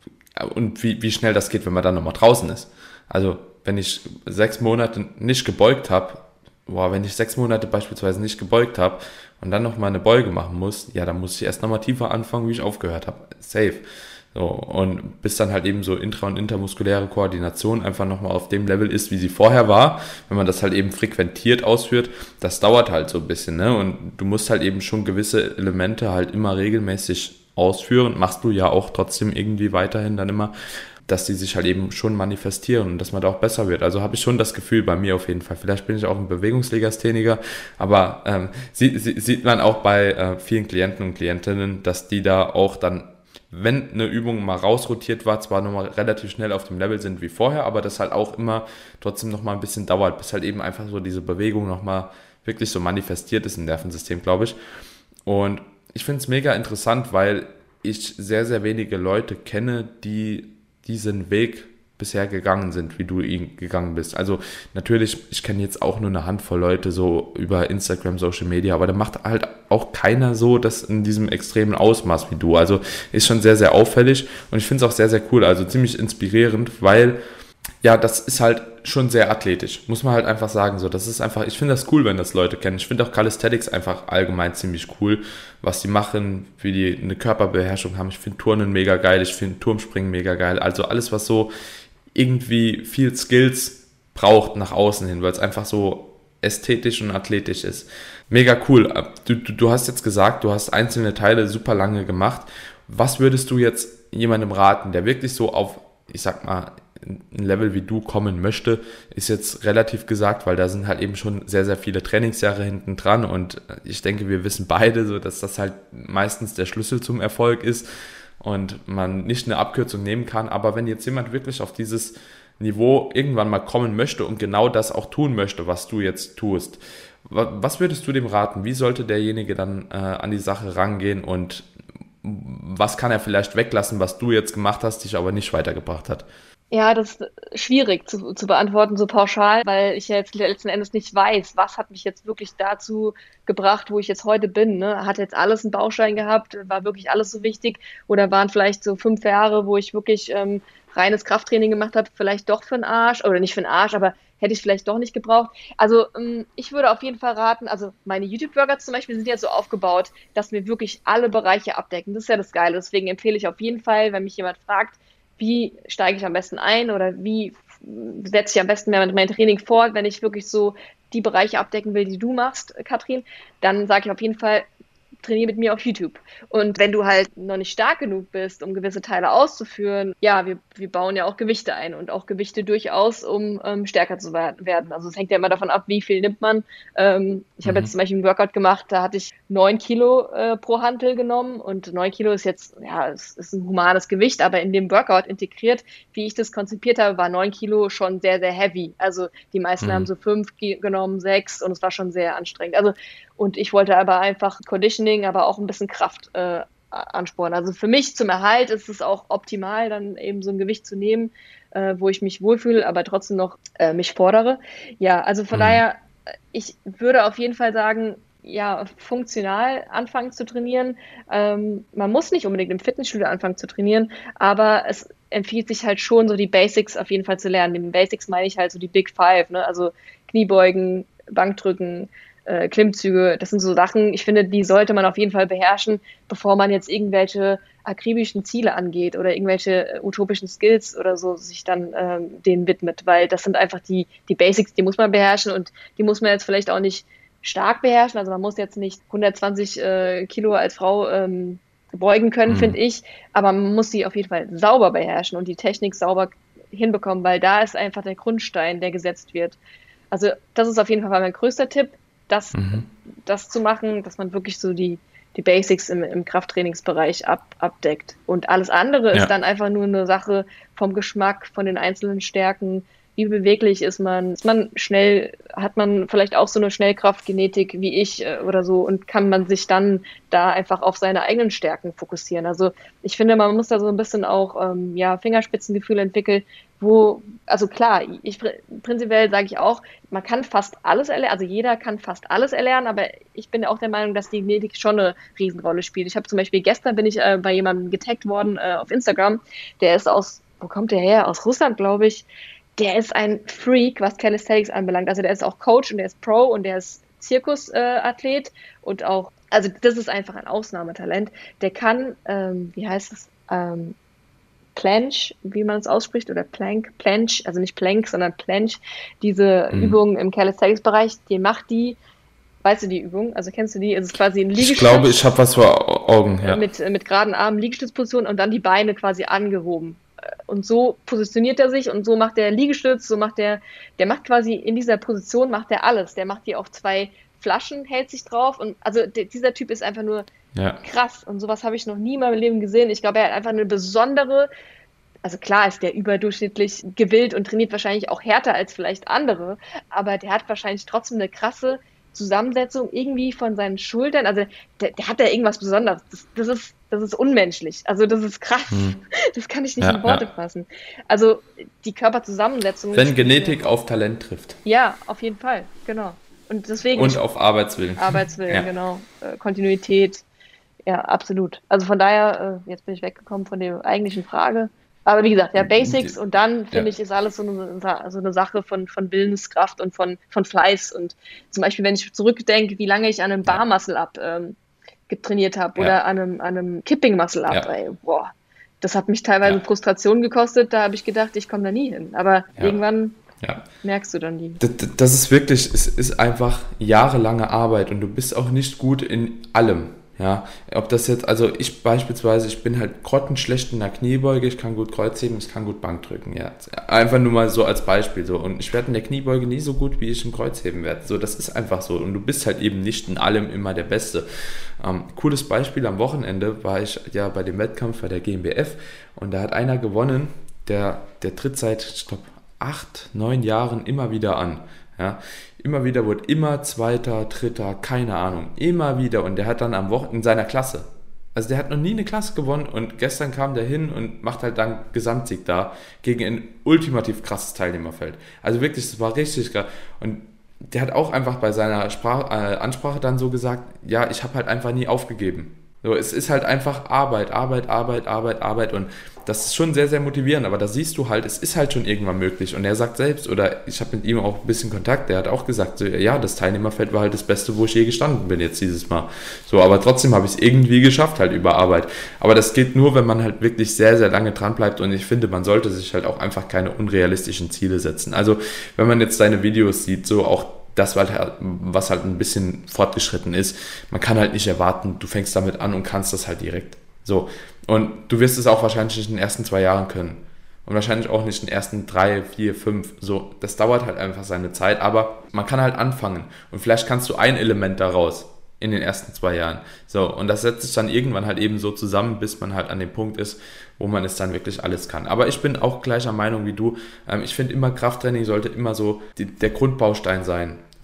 und wie schnell das geht, wenn man dann nochmal draußen ist. Also, wenn ich 6 Monate nicht gebeugt habe, wenn ich 6 Monate beispielsweise nicht gebeugt habe und dann nochmal eine Beuge machen muss, ja, dann muss ich erst nochmal tiefer anfangen, wie ich aufgehört habe. Safe. So, und bis dann halt eben so intra- und intermuskuläre Koordination einfach nochmal auf dem Level ist, wie sie vorher war, wenn man das halt eben frequentiert ausführt, das dauert halt so ein bisschen, ne? Und du musst halt eben schon gewisse Elemente halt immer regelmäßig ausführen, machst du ja auch trotzdem irgendwie weiterhin dann immer, dass die sich halt eben schon manifestieren und dass man da auch besser wird. Also habe ich schon das Gefühl, bei mir auf jeden Fall. Vielleicht bin ich auch ein Bewegungslegastheniker, aber sieht man auch bei vielen Klienten und Klientinnen, dass die da auch dann, wenn eine Übung mal rausrotiert war, zwar nochmal relativ schnell auf dem Level sind wie vorher, aber das halt auch immer trotzdem nochmal ein bisschen dauert, bis halt eben einfach so diese Bewegung nochmal wirklich so manifestiert ist im Nervensystem, glaube ich. Und ich finde es mega interessant, weil ich sehr, sehr wenige Leute kenne, die diesen Weg bisher gegangen sind, wie du ihn gegangen bist. Also natürlich, ich kenne jetzt auch nur eine Handvoll Leute so über Instagram, Social Media, aber da macht halt auch keiner so das in diesem extremen Ausmaß wie du. Also ist schon sehr, sehr auffällig und ich finde es auch sehr, sehr cool, also ziemlich inspirierend, weil ja, das ist halt schon sehr athletisch, muss man halt einfach sagen. So, das ist einfach, ich finde das cool, wenn das Leute kennen. Ich finde auch Calisthenics einfach allgemein ziemlich cool, was die machen, wie die eine Körperbeherrschung haben. Ich finde Turnen mega geil, ich finde Turmspringen mega geil. Also alles, was so irgendwie viel Skills braucht nach außen hin, weil es einfach so ästhetisch und athletisch ist. Mega cool. Du hast jetzt gesagt, du hast einzelne Teile super lange gemacht. Was würdest du jetzt jemandem raten, der wirklich so auf, ich sag mal, ein Level wie du kommen möchte, ist jetzt relativ gesagt, weil da sind halt eben schon sehr, sehr viele Trainingsjahre hinten dran und ich denke, wir wissen beide so, dass das halt meistens der Schlüssel zum Erfolg ist und man nicht eine Abkürzung nehmen kann, aber wenn jetzt jemand wirklich auf dieses Niveau irgendwann mal kommen möchte und genau das auch tun möchte, was du jetzt tust, was würdest du dem raten? Wie sollte derjenige dann an die Sache rangehen und was kann er vielleicht weglassen, was du jetzt gemacht hast, dich aber nicht weitergebracht hat? Ja, das ist schwierig zu beantworten, so pauschal, weil ich ja jetzt letzten Endes nicht weiß, was hat mich jetzt wirklich dazu gebracht, wo ich jetzt heute bin. Ne? Hat jetzt alles einen Baustein gehabt? War wirklich alles so wichtig? Oder waren vielleicht so 5 Jahre, wo ich wirklich reines Krafttraining gemacht habe, vielleicht doch für den Arsch? Oder nicht für den Arsch, aber hätte ich vielleicht doch nicht gebraucht. Also ich würde auf jeden Fall raten, also meine YouTube-Workouts zum Beispiel sind ja so aufgebaut, dass wir wirklich alle Bereiche abdecken. Das ist ja das Geile. Deswegen empfehle ich auf jeden Fall, wenn mich jemand fragt, wie steige ich am besten ein oder wie setze ich am besten mein Training fort, wenn ich wirklich so die Bereiche abdecken will, die du machst, Katrin, dann sage ich auf jeden Fall, trainiere mit mir auf YouTube. Und wenn du halt noch nicht stark genug bist, um gewisse Teile auszuführen, ja, wir bauen ja auch Gewichte ein und auch Gewichte durchaus, um stärker zu werden. Also es hängt ja immer davon ab, wie viel nimmt man. Ich habe jetzt zum Beispiel einen Workout gemacht, da hatte ich 9 Kilo pro Hantel genommen und 9 Kilo ist jetzt, ja, es ist ein humanes Gewicht, aber in dem Workout integriert, wie ich das konzipiert habe, war 9 Kilo schon sehr, sehr heavy. Also die meisten haben so 5 genommen, 6 und es war schon sehr anstrengend. Also und ich wollte aber einfach Conditioning, aber auch ein bisschen Kraft anspornen. Also für mich zum Erhalt ist es auch optimal, dann eben so ein Gewicht zu nehmen, wo ich mich wohlfühle, aber trotzdem noch mich fordere. Ja, also von daher, ich würde auf jeden Fall sagen, ja, funktional anfangen zu trainieren. Man muss nicht unbedingt im Fitnessstudio anfangen zu trainieren, aber es empfiehlt sich halt schon, so die Basics auf jeden Fall zu lernen. Mit den Basics meine ich halt so die Big Five, ne? Also Kniebeugen, Bankdrücken, Klimmzüge, das sind so Sachen, ich finde, die sollte man auf jeden Fall beherrschen, bevor man jetzt irgendwelche akribischen Ziele angeht oder irgendwelche utopischen Skills oder so sich dann denen widmet, weil das sind einfach die Basics, die muss man beherrschen und die muss man jetzt vielleicht auch nicht stark beherrschen, also man muss jetzt nicht 120 Kilo als Frau beugen können, finde ich, aber man muss sie auf jeden Fall sauber beherrschen und die Technik sauber hinbekommen, weil da ist einfach der Grundstein, der gesetzt wird. Also das ist auf jeden Fall mein größter Tipp, das zu machen, dass man wirklich so die Basics im Krafttrainingsbereich abdeckt. Und alles andere ist dann einfach nur eine Sache vom Geschmack, von den einzelnen Stärken. Wie beweglich ist man schnell, hat man vielleicht auch so eine Schnellkraftgenetik wie ich oder so und kann man sich dann da einfach auf seine eigenen Stärken fokussieren. Also ich finde, man muss da so ein bisschen auch Fingerspitzengefühl entwickeln, also klar, prinzipiell sage ich auch, man kann fast alles erlernen, also jeder kann fast alles erlernen, aber ich bin auch der Meinung, dass die Genetik schon eine Riesenrolle spielt. Ich habe zum Beispiel gestern bin ich bei jemandem getaggt worden auf Instagram, der ist wo kommt der her? Aus Russland, glaube ich. Der ist ein Freak, was Calisthenics anbelangt. Also der ist auch Coach und der ist Pro und der ist Zirkusathlet und auch, also das ist einfach ein Ausnahmetalent. Der kann, wie heißt es, Planche, wie man es ausspricht, oder Planche, also nicht Plank, sondern Planche, diese Übungen im Calisthenics-Bereich, weißt du die Übung? Also kennst du die? Es ist quasi ein Liegestütz. Ich glaube, ich habe was vor Augen, ja. Mit geraden Armen, Liegestützposition und dann die Beine quasi angehoben. Und so positioniert er sich und so macht der Liegestütz, der macht quasi in dieser Position, macht er alles. Der macht hier auf 2 Flaschen, hält sich drauf und also dieser Typ ist einfach nur krass und sowas habe ich noch nie in meinem Leben gesehen. Ich glaube, er hat einfach eine besondere, also klar ist der überdurchschnittlich gewillt und trainiert wahrscheinlich auch härter als vielleicht andere, aber der hat wahrscheinlich trotzdem eine krasse Zusammensetzung irgendwie von seinen Schultern, also der hat da irgendwas Besonderes. Das ist unmenschlich. Also das ist krass. Das kann ich nicht in Worte fassen. Also die Körperzusammensetzung. Wenn Genetik auf Talent trifft. Ja, auf jeden Fall, genau. Und deswegen. Und auf Arbeitswillen. Genau. Kontinuität. Ja, absolut. Also von daher, jetzt bin ich weggekommen von der eigentlichen Frage. Aber wie gesagt, Basics und dann, finde ich, ist alles so eine Sache von Willenskraft und von Fleiß. Und zum Beispiel, wenn ich zurückdenke, wie lange ich an einem Bar Muscle Up getrainiert habe oder an einem Kipping Muscle Up, das hat mich teilweise Frustration gekostet. Da habe ich gedacht, ich komme da nie hin. Aber irgendwann merkst du dann die. Das ist wirklich, es ist einfach jahrelange Arbeit und du bist auch nicht gut in allem. Ja, ob das jetzt, also ich beispielsweise, ich bin halt grottenschlecht in der Kniebeuge, ich kann gut Kreuzheben, ich kann gut Bankdrücken, ja. Einfach nur mal so als Beispiel, so. Und ich werde in der Kniebeuge nie so gut, wie ich im Kreuzheben werde. So, das ist einfach so. Und du bist halt eben nicht in allem immer der Beste. Cooles Beispiel, am Wochenende war ich ja bei dem Wettkampf bei der GmbF und da hat einer gewonnen, der tritt seit, ich glaube, 8, 9 Jahren immer wieder an. Ja, immer wieder wurde immer Zweiter, Dritter, keine Ahnung, immer wieder und der hat dann am Wochenende in seiner Klasse, also der hat noch nie eine Klasse gewonnen und gestern kam der hin und macht halt dann Gesamtsieg da gegen ein ultimativ krasses Teilnehmerfeld. Also wirklich, das war richtig krass und der hat auch einfach bei seiner Ansprache dann so gesagt, ja, ich habe halt einfach nie aufgegeben. So, es ist halt einfach Arbeit und das ist schon sehr, sehr motivierend, aber da siehst du halt, es ist halt schon irgendwann möglich und er sagt selbst, oder ich habe mit ihm auch ein bisschen Kontakt, der hat auch gesagt, so, ja, das Teilnehmerfeld war halt das Beste, wo ich je gestanden bin jetzt dieses Mal. So, aber trotzdem habe ich es irgendwie geschafft halt über Arbeit. Aber das geht nur, wenn man halt wirklich sehr, sehr lange dran bleibt und ich finde, man sollte sich halt auch einfach keine unrealistischen Ziele setzen. Also, wenn man jetzt deine Videos sieht, so auch das, was halt ein bisschen fortgeschritten ist, man kann halt nicht erwarten, du fängst damit an und kannst das halt direkt. So. Und du wirst es auch wahrscheinlich nicht in den ersten 2 Jahren können. Und wahrscheinlich auch nicht in den ersten 3, 4, 5. So, das dauert halt einfach seine Zeit, aber man kann halt anfangen. Und vielleicht kannst du ein Element daraus in den ersten 2 Jahren. So, und das setzt sich dann irgendwann halt eben so zusammen, bis man halt an dem Punkt ist, wo man es dann wirklich alles kann. Aber ich bin auch gleicher Meinung wie du. Ich finde immer, Krafttraining sollte immer so der Grundbaustein sein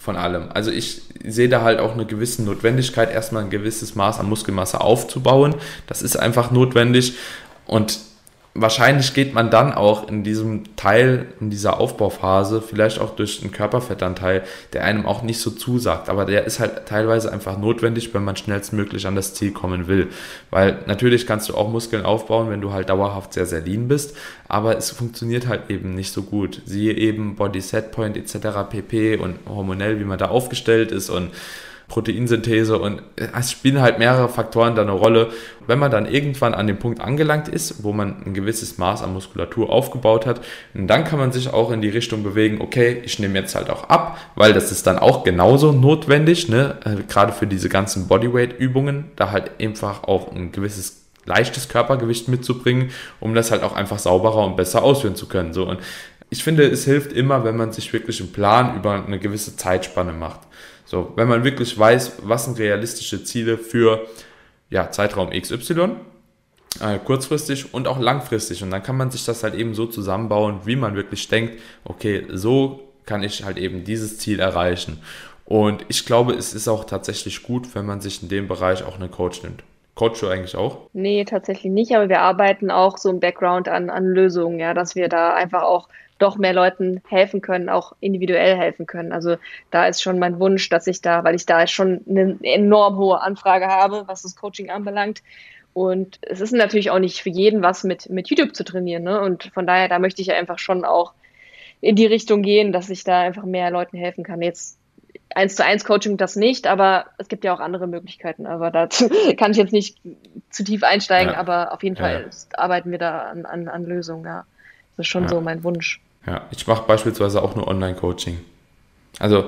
von allem. Also ich sehe da halt auch eine gewisse Notwendigkeit, erstmal ein gewisses Maß an Muskelmasse aufzubauen. Das ist einfach notwendig und wahrscheinlich geht man dann auch in diesem Teil, in dieser Aufbauphase, vielleicht auch durch einen Körperfettanteil, der einem auch nicht so zusagt. Aber der ist halt teilweise einfach notwendig, wenn man schnellstmöglich an das Ziel kommen will. Weil natürlich kannst du auch Muskeln aufbauen, wenn du halt dauerhaft sehr, sehr lean bist. Aber es funktioniert halt eben nicht so gut. Siehe eben Body Setpoint etc. pp. Und hormonell, wie man da aufgestellt ist und Proteinsynthese und es spielen halt mehrere Faktoren da eine Rolle. Wenn man dann irgendwann an dem Punkt angelangt ist, wo man ein gewisses Maß an Muskulatur aufgebaut hat, dann kann man sich auch in die Richtung bewegen, okay, ich nehme jetzt halt auch ab, weil das ist dann auch genauso notwendig, ne? Gerade für diese ganzen Bodyweight-Übungen, da halt einfach auch ein gewisses leichtes Körpergewicht mitzubringen, um das halt auch einfach sauberer und besser ausführen zu können. So, und ich finde, es hilft immer, wenn man sich wirklich einen Plan über eine gewisse Zeitspanne macht. So, wenn man wirklich weiß, was sind realistische Ziele für Zeitraum XY, kurzfristig und auch langfristig. Und dann kann man sich das halt eben so zusammenbauen, wie man wirklich denkt, okay, so kann ich halt eben dieses Ziel erreichen. Und ich glaube, es ist auch tatsächlich gut, wenn man sich in dem Bereich auch einen Coach nimmt. Coachst du eigentlich auch? Nee, tatsächlich nicht, aber wir arbeiten auch so im Background an Lösungen, ja, dass wir da einfach auch doch mehr Leuten helfen können, auch individuell helfen können. Also da ist schon mein Wunsch, dass ich da, weil ich da schon eine enorm hohe Anfrage habe, was das Coaching anbelangt. Und es ist natürlich auch nicht für jeden was mit YouTube zu trainieren, ne? Und von daher, da möchte ich ja einfach schon auch in die Richtung gehen, dass ich da einfach mehr Leuten helfen kann. Jetzt 1:1 Coaching das nicht, aber es gibt ja auch andere Möglichkeiten. Aber dazu kann ich jetzt nicht zu tief einsteigen, aber auf jeden Fall arbeiten wir da an Lösungen, ja. Das ist schon so mein Wunsch. Ja, ich mache beispielsweise auch nur Online-Coaching. Also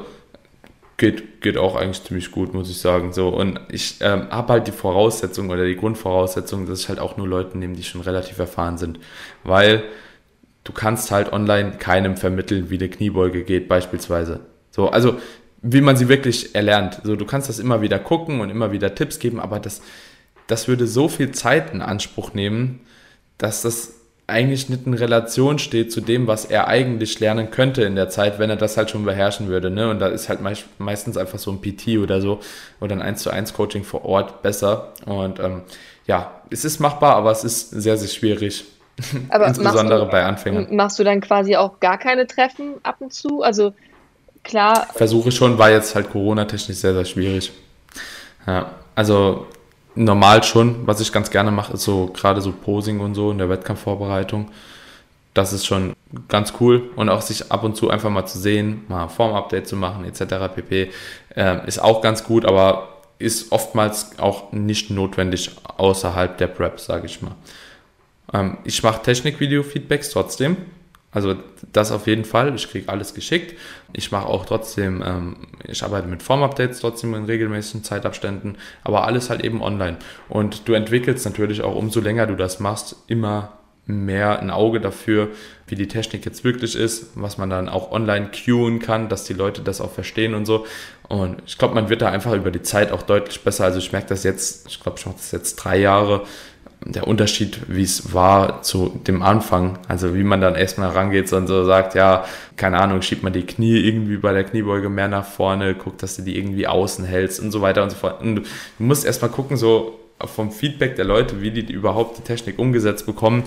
geht auch eigentlich ziemlich gut, muss ich sagen. So, und ich habe halt die Voraussetzung oder die Grundvoraussetzung, dass ich halt auch nur Leute nehme, die schon relativ erfahren sind. Weil du kannst halt online keinem vermitteln, wie eine Kniebeuge geht beispielsweise. So, also wie man sie wirklich erlernt. So, du kannst das immer wieder gucken und immer wieder Tipps geben, aber das würde so viel Zeit in Anspruch nehmen, dass das eigentlich nicht in Relation steht zu dem, was er eigentlich lernen könnte in der Zeit, wenn er das halt schon beherrschen würde, ne? Und da ist halt meistens einfach so ein PT oder so oder ein 1:1 Coaching vor Ort besser. Und es ist machbar, aber es ist sehr, sehr schwierig. Aber insbesondere bei Anfängern. Machst du dann quasi auch gar keine Treffen ab und zu? Also klar. Versuche schon, war jetzt halt Corona-technisch sehr, sehr schwierig. Ja, also normal schon, was ich ganz gerne mache, ist so gerade so Posing und so in der Wettkampfvorbereitung. Das ist schon ganz cool und auch sich ab und zu einfach mal zu sehen, mal Form-Update zu machen etc. pp. Ist auch ganz gut, aber ist oftmals auch nicht notwendig außerhalb der Prep, sage ich mal. Ich mache Technik-Video-Feedbacks trotzdem. Also das auf jeden Fall, ich kriege alles geschickt. Ich mache auch trotzdem, ich arbeite mit Form-Updates trotzdem in regelmäßigen Zeitabständen, aber alles halt eben online. Und du entwickelst natürlich auch, umso länger du das machst, immer mehr ein Auge dafür, wie die Technik jetzt wirklich ist, was man dann auch online cueen kann, dass die Leute das auch verstehen und so. Und ich glaube, man wird da einfach über die Zeit auch deutlich besser. Also ich merke das jetzt, ich glaube, ich mache das jetzt 3 Jahre, der Unterschied, wie es war zu dem Anfang, also wie man dann erstmal rangeht und so sagt, ja, keine Ahnung, schiebt man die Knie irgendwie bei der Kniebeuge mehr nach vorne, guckt, dass du die irgendwie außen hältst und so weiter und so fort. Und du musst erstmal gucken, so vom Feedback der Leute, wie die überhaupt die Technik umgesetzt bekommen,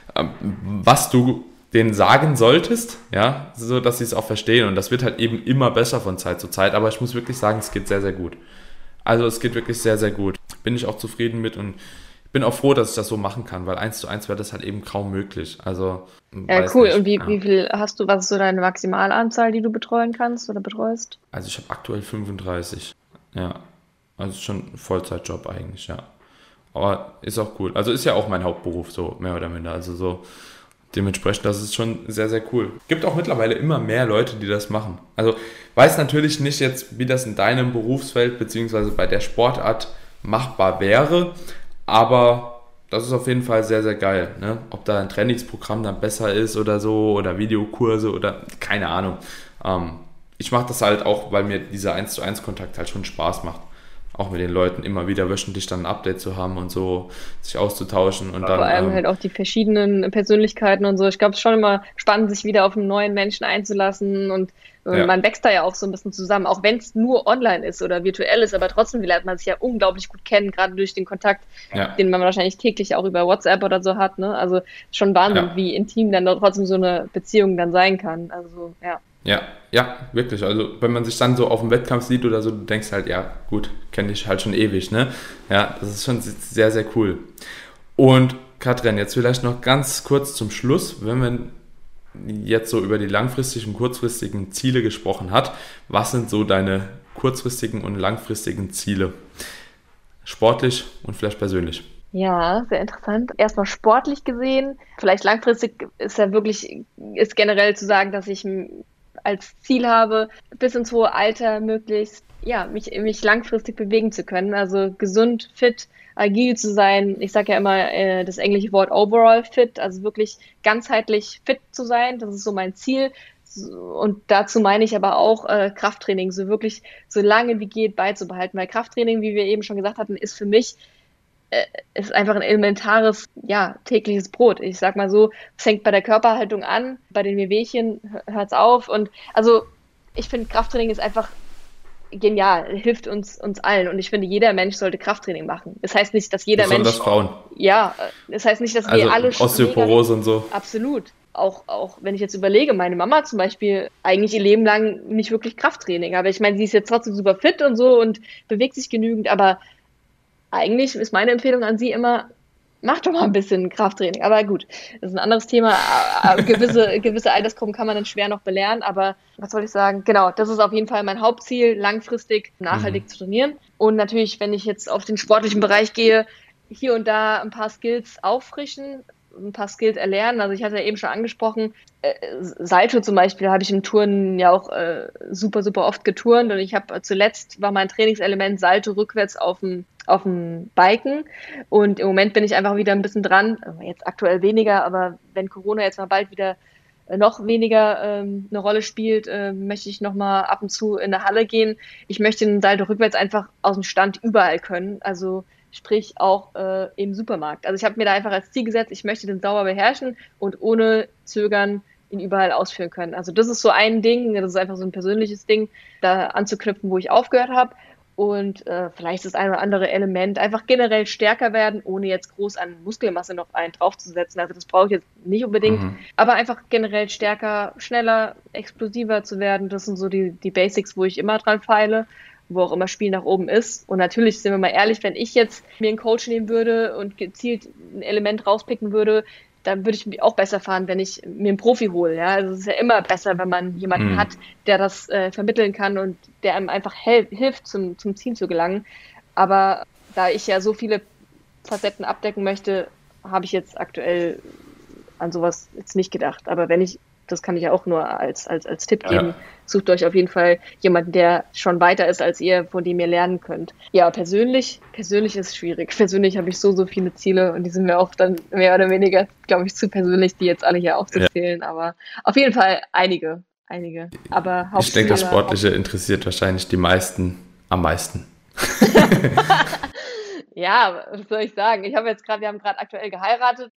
was du denen sagen solltest, ja, so dass sie es auch verstehen. Und das wird halt eben immer besser von Zeit zu Zeit, aber ich muss wirklich sagen, es geht sehr, sehr gut. Also es geht wirklich sehr, sehr gut. Bin ich auch zufrieden mit und bin auch froh, dass ich das so machen kann, weil 1:1 wäre das halt eben kaum möglich. Also cool. Nicht. Und wie viel hast du, was ist so deine Maximalanzahl, die du betreuen kannst oder betreust? Also ich habe aktuell 35. Ja. Also schon ein Vollzeitjob eigentlich, ja. Aber ist auch cool. Also ist ja auch mein Hauptberuf, so mehr oder minder. Also so dementsprechend, das ist schon sehr, sehr cool. Gibt auch mittlerweile immer mehr Leute, die das machen. Also weiß natürlich nicht jetzt, wie das in deinem Berufsfeld beziehungsweise bei der Sportart machbar wäre, aber das ist auf jeden Fall sehr, sehr geil, ne? Ob da ein Trainingsprogramm dann besser ist oder so oder Videokurse oder keine Ahnung. Ich mache das halt auch, weil mir dieser 1:1 Kontakt halt schon Spaß macht. auch mit den Leuten immer wieder wöchentlich dann ein Update zu haben und so sich auszutauschen und dann Vor allem halt auch die verschiedenen Persönlichkeiten und so. Ich glaube, es ist schon immer spannend, sich wieder auf einen neuen Menschen einzulassen und ja, man wächst da ja auch so ein bisschen zusammen, auch wenn es nur online ist oder virtuell ist, aber trotzdem lernt man sich ja unglaublich gut kennen, gerade durch den Kontakt, ja, den man wahrscheinlich täglich auch über WhatsApp oder so hat, ne? Also schon Wahnsinn, ja. wie intim dann doch trotzdem so eine Beziehung dann sein kann. Also ja. Ja, ja, wirklich. Also wenn man sich dann so auf dem Wettkampf sieht oder so, du denkst halt, ja, gut, kenne ich halt schon ewig, ne? Ja, das ist schon sehr, sehr cool. Und Katrin, jetzt vielleicht noch ganz kurz zum Schluss, wenn man jetzt so über die langfristigen, kurzfristigen Ziele gesprochen hat, was sind so deine kurzfristigen und langfristigen Ziele? Sportlich und vielleicht persönlich. Ja, sehr interessant. Erstmal sportlich gesehen, vielleicht langfristig ist ja wirklich, ist generell zu sagen, dass ich als Ziel habe, bis ins hohe Alter möglichst, ja, mich langfristig bewegen zu können. Also gesund, fit, agil zu sein. Ich sage ja immer das englische Wort overall fit, also wirklich ganzheitlich fit zu sein. Das ist so mein Ziel. Und dazu meine ich aber auch Krafttraining, so wirklich so lange wie geht beizubehalten. Weil Krafttraining, wie wir eben schon gesagt hatten, ist für mich ist einfach ein elementares, ja, tägliches Brot. Ich sag mal so, es fängt bei der Körperhaltung an, bei den Wehwehchen hört's auf. Und also ich finde, Krafttraining ist einfach genial, hilft uns allen. Und ich finde, jeder Mensch sollte Krafttraining machen. Das heißt nicht, dass jeder Mensch, Besonders Frauen. ja, das heißt nicht, dass Also wir alle Osteoporose und so. absolut. Auch wenn ich jetzt überlege, meine Mama zum Beispiel eigentlich ihr Leben lang nicht wirklich Krafttraining. Aber ich meine, sie ist jetzt trotzdem super fit und so und bewegt sich genügend, aber eigentlich ist meine Empfehlung an Sie immer, mach doch mal ein bisschen Krafttraining. Aber gut, das ist ein anderes Thema. Gewisse Altersgruppen kann man dann schwer noch belehren. Aber was soll ich sagen? Genau, das ist auf jeden Fall mein Hauptziel, langfristig nachhaltig zu trainieren. Und natürlich, wenn ich jetzt auf den sportlichen Bereich gehe, hier und da ein paar Skills auffrischen, ein paar Skills erlernen. Also ich hatte ja eben schon angesprochen, Salto zum Beispiel habe ich im Turnen ja auch super, super oft geturnt und ich habe zuletzt war mein Trainingselement Salto rückwärts auf dem Biken und im Moment bin ich einfach wieder ein bisschen dran, jetzt aktuell weniger, aber wenn Corona jetzt mal bald wieder noch weniger eine Rolle spielt, möchte ich nochmal ab und zu in eine Halle gehen. Ich möchte den Salto rückwärts einfach aus dem Stand überall können, also sprich auch im Supermarkt. Also ich habe mir da einfach als Ziel gesetzt, ich möchte den sauber beherrschen und ohne Zögern ihn überall ausführen können. Also das ist so ein Ding, das ist einfach so ein persönliches Ding, da anzuknüpfen, wo ich aufgehört habe. Und vielleicht das ein oder andere Element einfach generell stärker werden, ohne jetzt groß an Muskelmasse noch einen draufzusetzen. Also das brauche ich jetzt nicht unbedingt, aber einfach generell stärker, schneller, explosiver zu werden. Das sind so die Basics, wo ich immer dran feile, wo auch immer Spiel nach oben ist. Und natürlich, sind wir mal ehrlich, wenn ich jetzt mir einen Coach nehmen würde und gezielt ein Element rauspicken würde, dann würde ich mich auch besser fahren, wenn ich mir einen Profi hole. Ja? Also es ist ja immer besser, wenn man jemanden hat, der das vermitteln kann und der einem einfach hilft, zum Ziel zu gelangen. Aber da ich ja so viele Facetten abdecken möchte, habe ich jetzt aktuell an sowas jetzt nicht gedacht. Aber wenn ich, das kann ich ja auch nur als Tipp geben, Ja. sucht euch auf jeden Fall jemanden, der schon weiter ist als ihr, von dem ihr lernen könnt. Ja, persönlich ist es schwierig. Persönlich habe ich so viele Ziele und die sind mir auch dann mehr oder weniger, glaube ich, zu persönlich, die jetzt alle hier aufzuzählen. Aber auf jeden Fall einige. Aber Ich denke, das Hauptziele, Sportliche interessiert wahrscheinlich die meisten am meisten. ja, was soll ich sagen? Wir haben gerade aktuell geheiratet.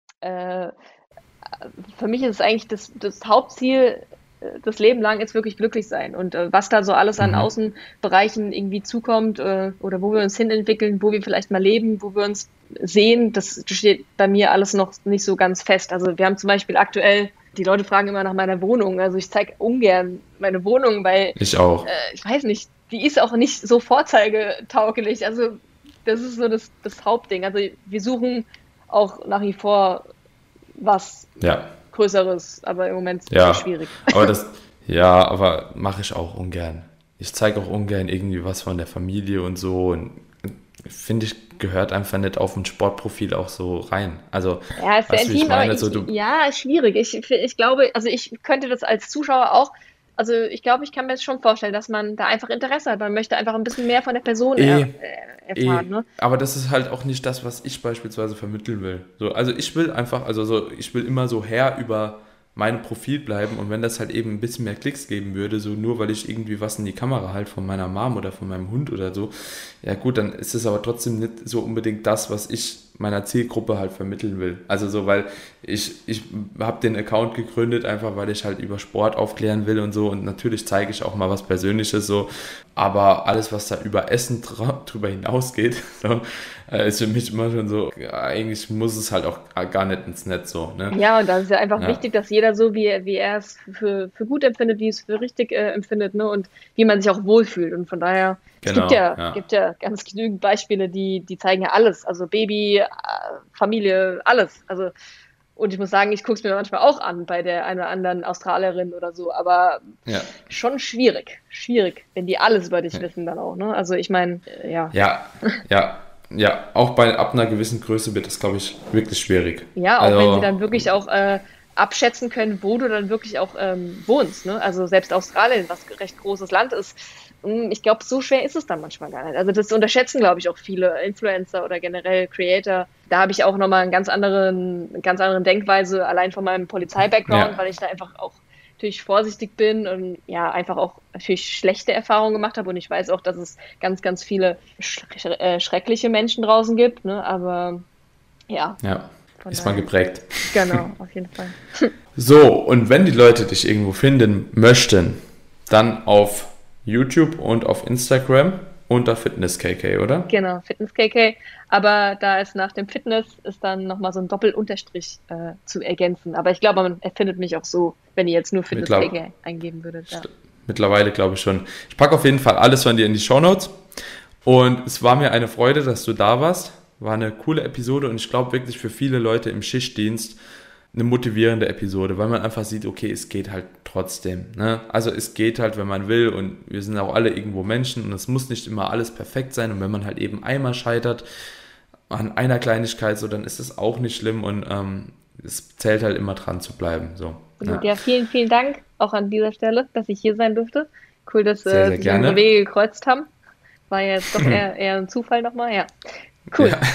Für mich ist es eigentlich das Hauptziel, das Leben lang ist wirklich glücklich sein. Und was da so alles an Außenbereichen irgendwie zukommt oder wo wir uns hinentwickeln, wo wir vielleicht mal leben, wo wir uns sehen, das steht bei mir alles noch nicht so ganz fest. Also wir haben zum Beispiel aktuell, die Leute fragen immer nach meiner Wohnung. Also ich zeige ungern meine Wohnung, weil Ich auch. ich weiß nicht, die ist auch nicht so vorzeigetauglich. Also das ist so das Hauptding. Also wir suchen auch nach wie vor was Ja, Größeres, aber im Moment ist ja. es schwierig. Aber mache ich auch ungern. Ich zeige auch ungern irgendwie was von der Familie und so. Und finde ich, gehört einfach nicht auf ein Sportprofil auch so rein. Also, Ja, ist sehr weißt du, wie ich intim, aber meine? So, du, ja, ist schwierig. Ich glaube, also ich könnte das als Zuschauer auch, also ich glaube, ich kann mir das schon vorstellen, dass man da einfach Interesse hat. Man möchte einfach ein bisschen mehr von der Person erfahren, ne? aber das ist halt auch nicht das, was ich beispielsweise vermitteln will. So, also ich will einfach, ich will immer so Herr über meinem Profil bleiben und wenn das halt eben ein bisschen mehr Klicks geben würde, so nur weil ich irgendwie was in die Kamera halt von meiner Mom oder von meinem Hund oder so, ja gut, dann ist es aber trotzdem nicht so unbedingt das, was ich meiner Zielgruppe halt vermitteln will. Also so, weil ich habe den Account gegründet, einfach weil ich halt über Sport aufklären will und so und natürlich zeige ich auch mal was Persönliches so, aber alles, was da über Essen drüber hinausgeht, so, ist für mich immer schon so, ja, eigentlich muss es halt auch gar nicht ins Netz so, ne? Ja, und da ist ja einfach Ja, wichtig, dass jeder so, wie er es für gut empfindet, wie es für richtig empfindet, ne? Und wie man sich auch wohlfühlt. Und von daher, es genau, gibt ja ganz genügend Beispiele, die zeigen ja alles. Also Baby, Familie, alles. Also, und ich muss sagen, ich gucke es mir manchmal auch an bei der einen oder anderen Australierin oder so, aber ja. schon schwierig. Schwierig, wenn die alles über dich wissen dann auch, ne? Also ich meine, ja. Ja, ja, ja, auch ab einer gewissen Größe wird das, glaube ich, wirklich schwierig. Ja, auch wenn sie Also, dann wirklich auch abschätzen können, wo du dann wirklich auch wohnst. Ne? Also selbst Australien, was ein recht großes Land ist, ich glaube, so schwer ist es dann manchmal gar nicht. Also das unterschätzen, glaube ich, auch viele Influencer oder generell Creator. Da habe ich auch nochmal eine ganz anderen Denkweise, allein von meinem Polizei-Background, ja, weil ich da einfach auch natürlich vorsichtig bin und ja, einfach auch natürlich schlechte Erfahrungen gemacht habe. Und ich weiß auch, dass es ganz, ganz viele schreckliche Menschen draußen gibt. Ne? Aber ja, ja, von ist man daher. geprägt. Genau, auf jeden Fall. So, und wenn die Leute dich irgendwo finden möchten, dann auf YouTube und auf Instagram unter FitnessKK, oder? Genau, Fitness KK. Aber da ist nach dem Fitness ist dann nochmal so ein Doppelunterstrich zu ergänzen. Aber ich glaube, man findet mich auch so, wenn ihr jetzt nur Fitness Mittler KK eingeben würdet. Ja. Mittlerweile glaube ich schon. Ich packe auf jeden Fall alles von dir in die Shownotes. Und es war mir eine Freude, dass du da warst. War eine coole Episode und ich glaube wirklich für viele Leute im Schichtdienst eine motivierende Episode, weil man einfach sieht, okay, es geht halt trotzdem. Ne? Also es geht halt, wenn man will und wir sind auch alle irgendwo Menschen und es muss nicht immer alles perfekt sein und wenn man halt eben einmal scheitert an einer Kleinigkeit, so dann ist es auch nicht schlimm und es zählt halt immer dran zu bleiben. So, Gut, ja. ja, vielen, vielen Dank auch an dieser Stelle, dass ich hier sein durfte. Cool, dass Sehr, sehr sich unsere gerne. Wege gekreuzt haben. War ja jetzt doch eher ein Zufall nochmal. Ja, cool. Ja.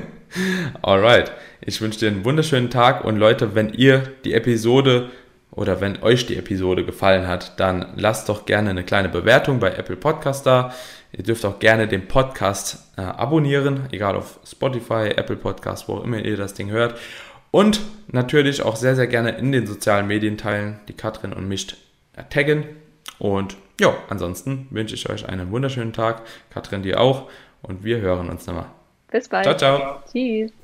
Alright. Ich wünsche dir einen wunderschönen Tag und Leute, wenn ihr die Episode oder wenn euch die Episode gefallen hat, dann lasst doch gerne eine kleine Bewertung bei Apple Podcast da. Ihr dürft auch gerne den Podcast abonnieren, egal auf Spotify, Apple Podcast, wo auch immer ihr das Ding hört. Und natürlich auch sehr, sehr gerne in den sozialen Medien teilen, die Katrin und mich taggen. Und ja, ansonsten wünsche ich euch einen wunderschönen Tag. Katrin, dir auch. Und wir hören uns nochmal. Bis Ciao, bald. ciao. Tschüss.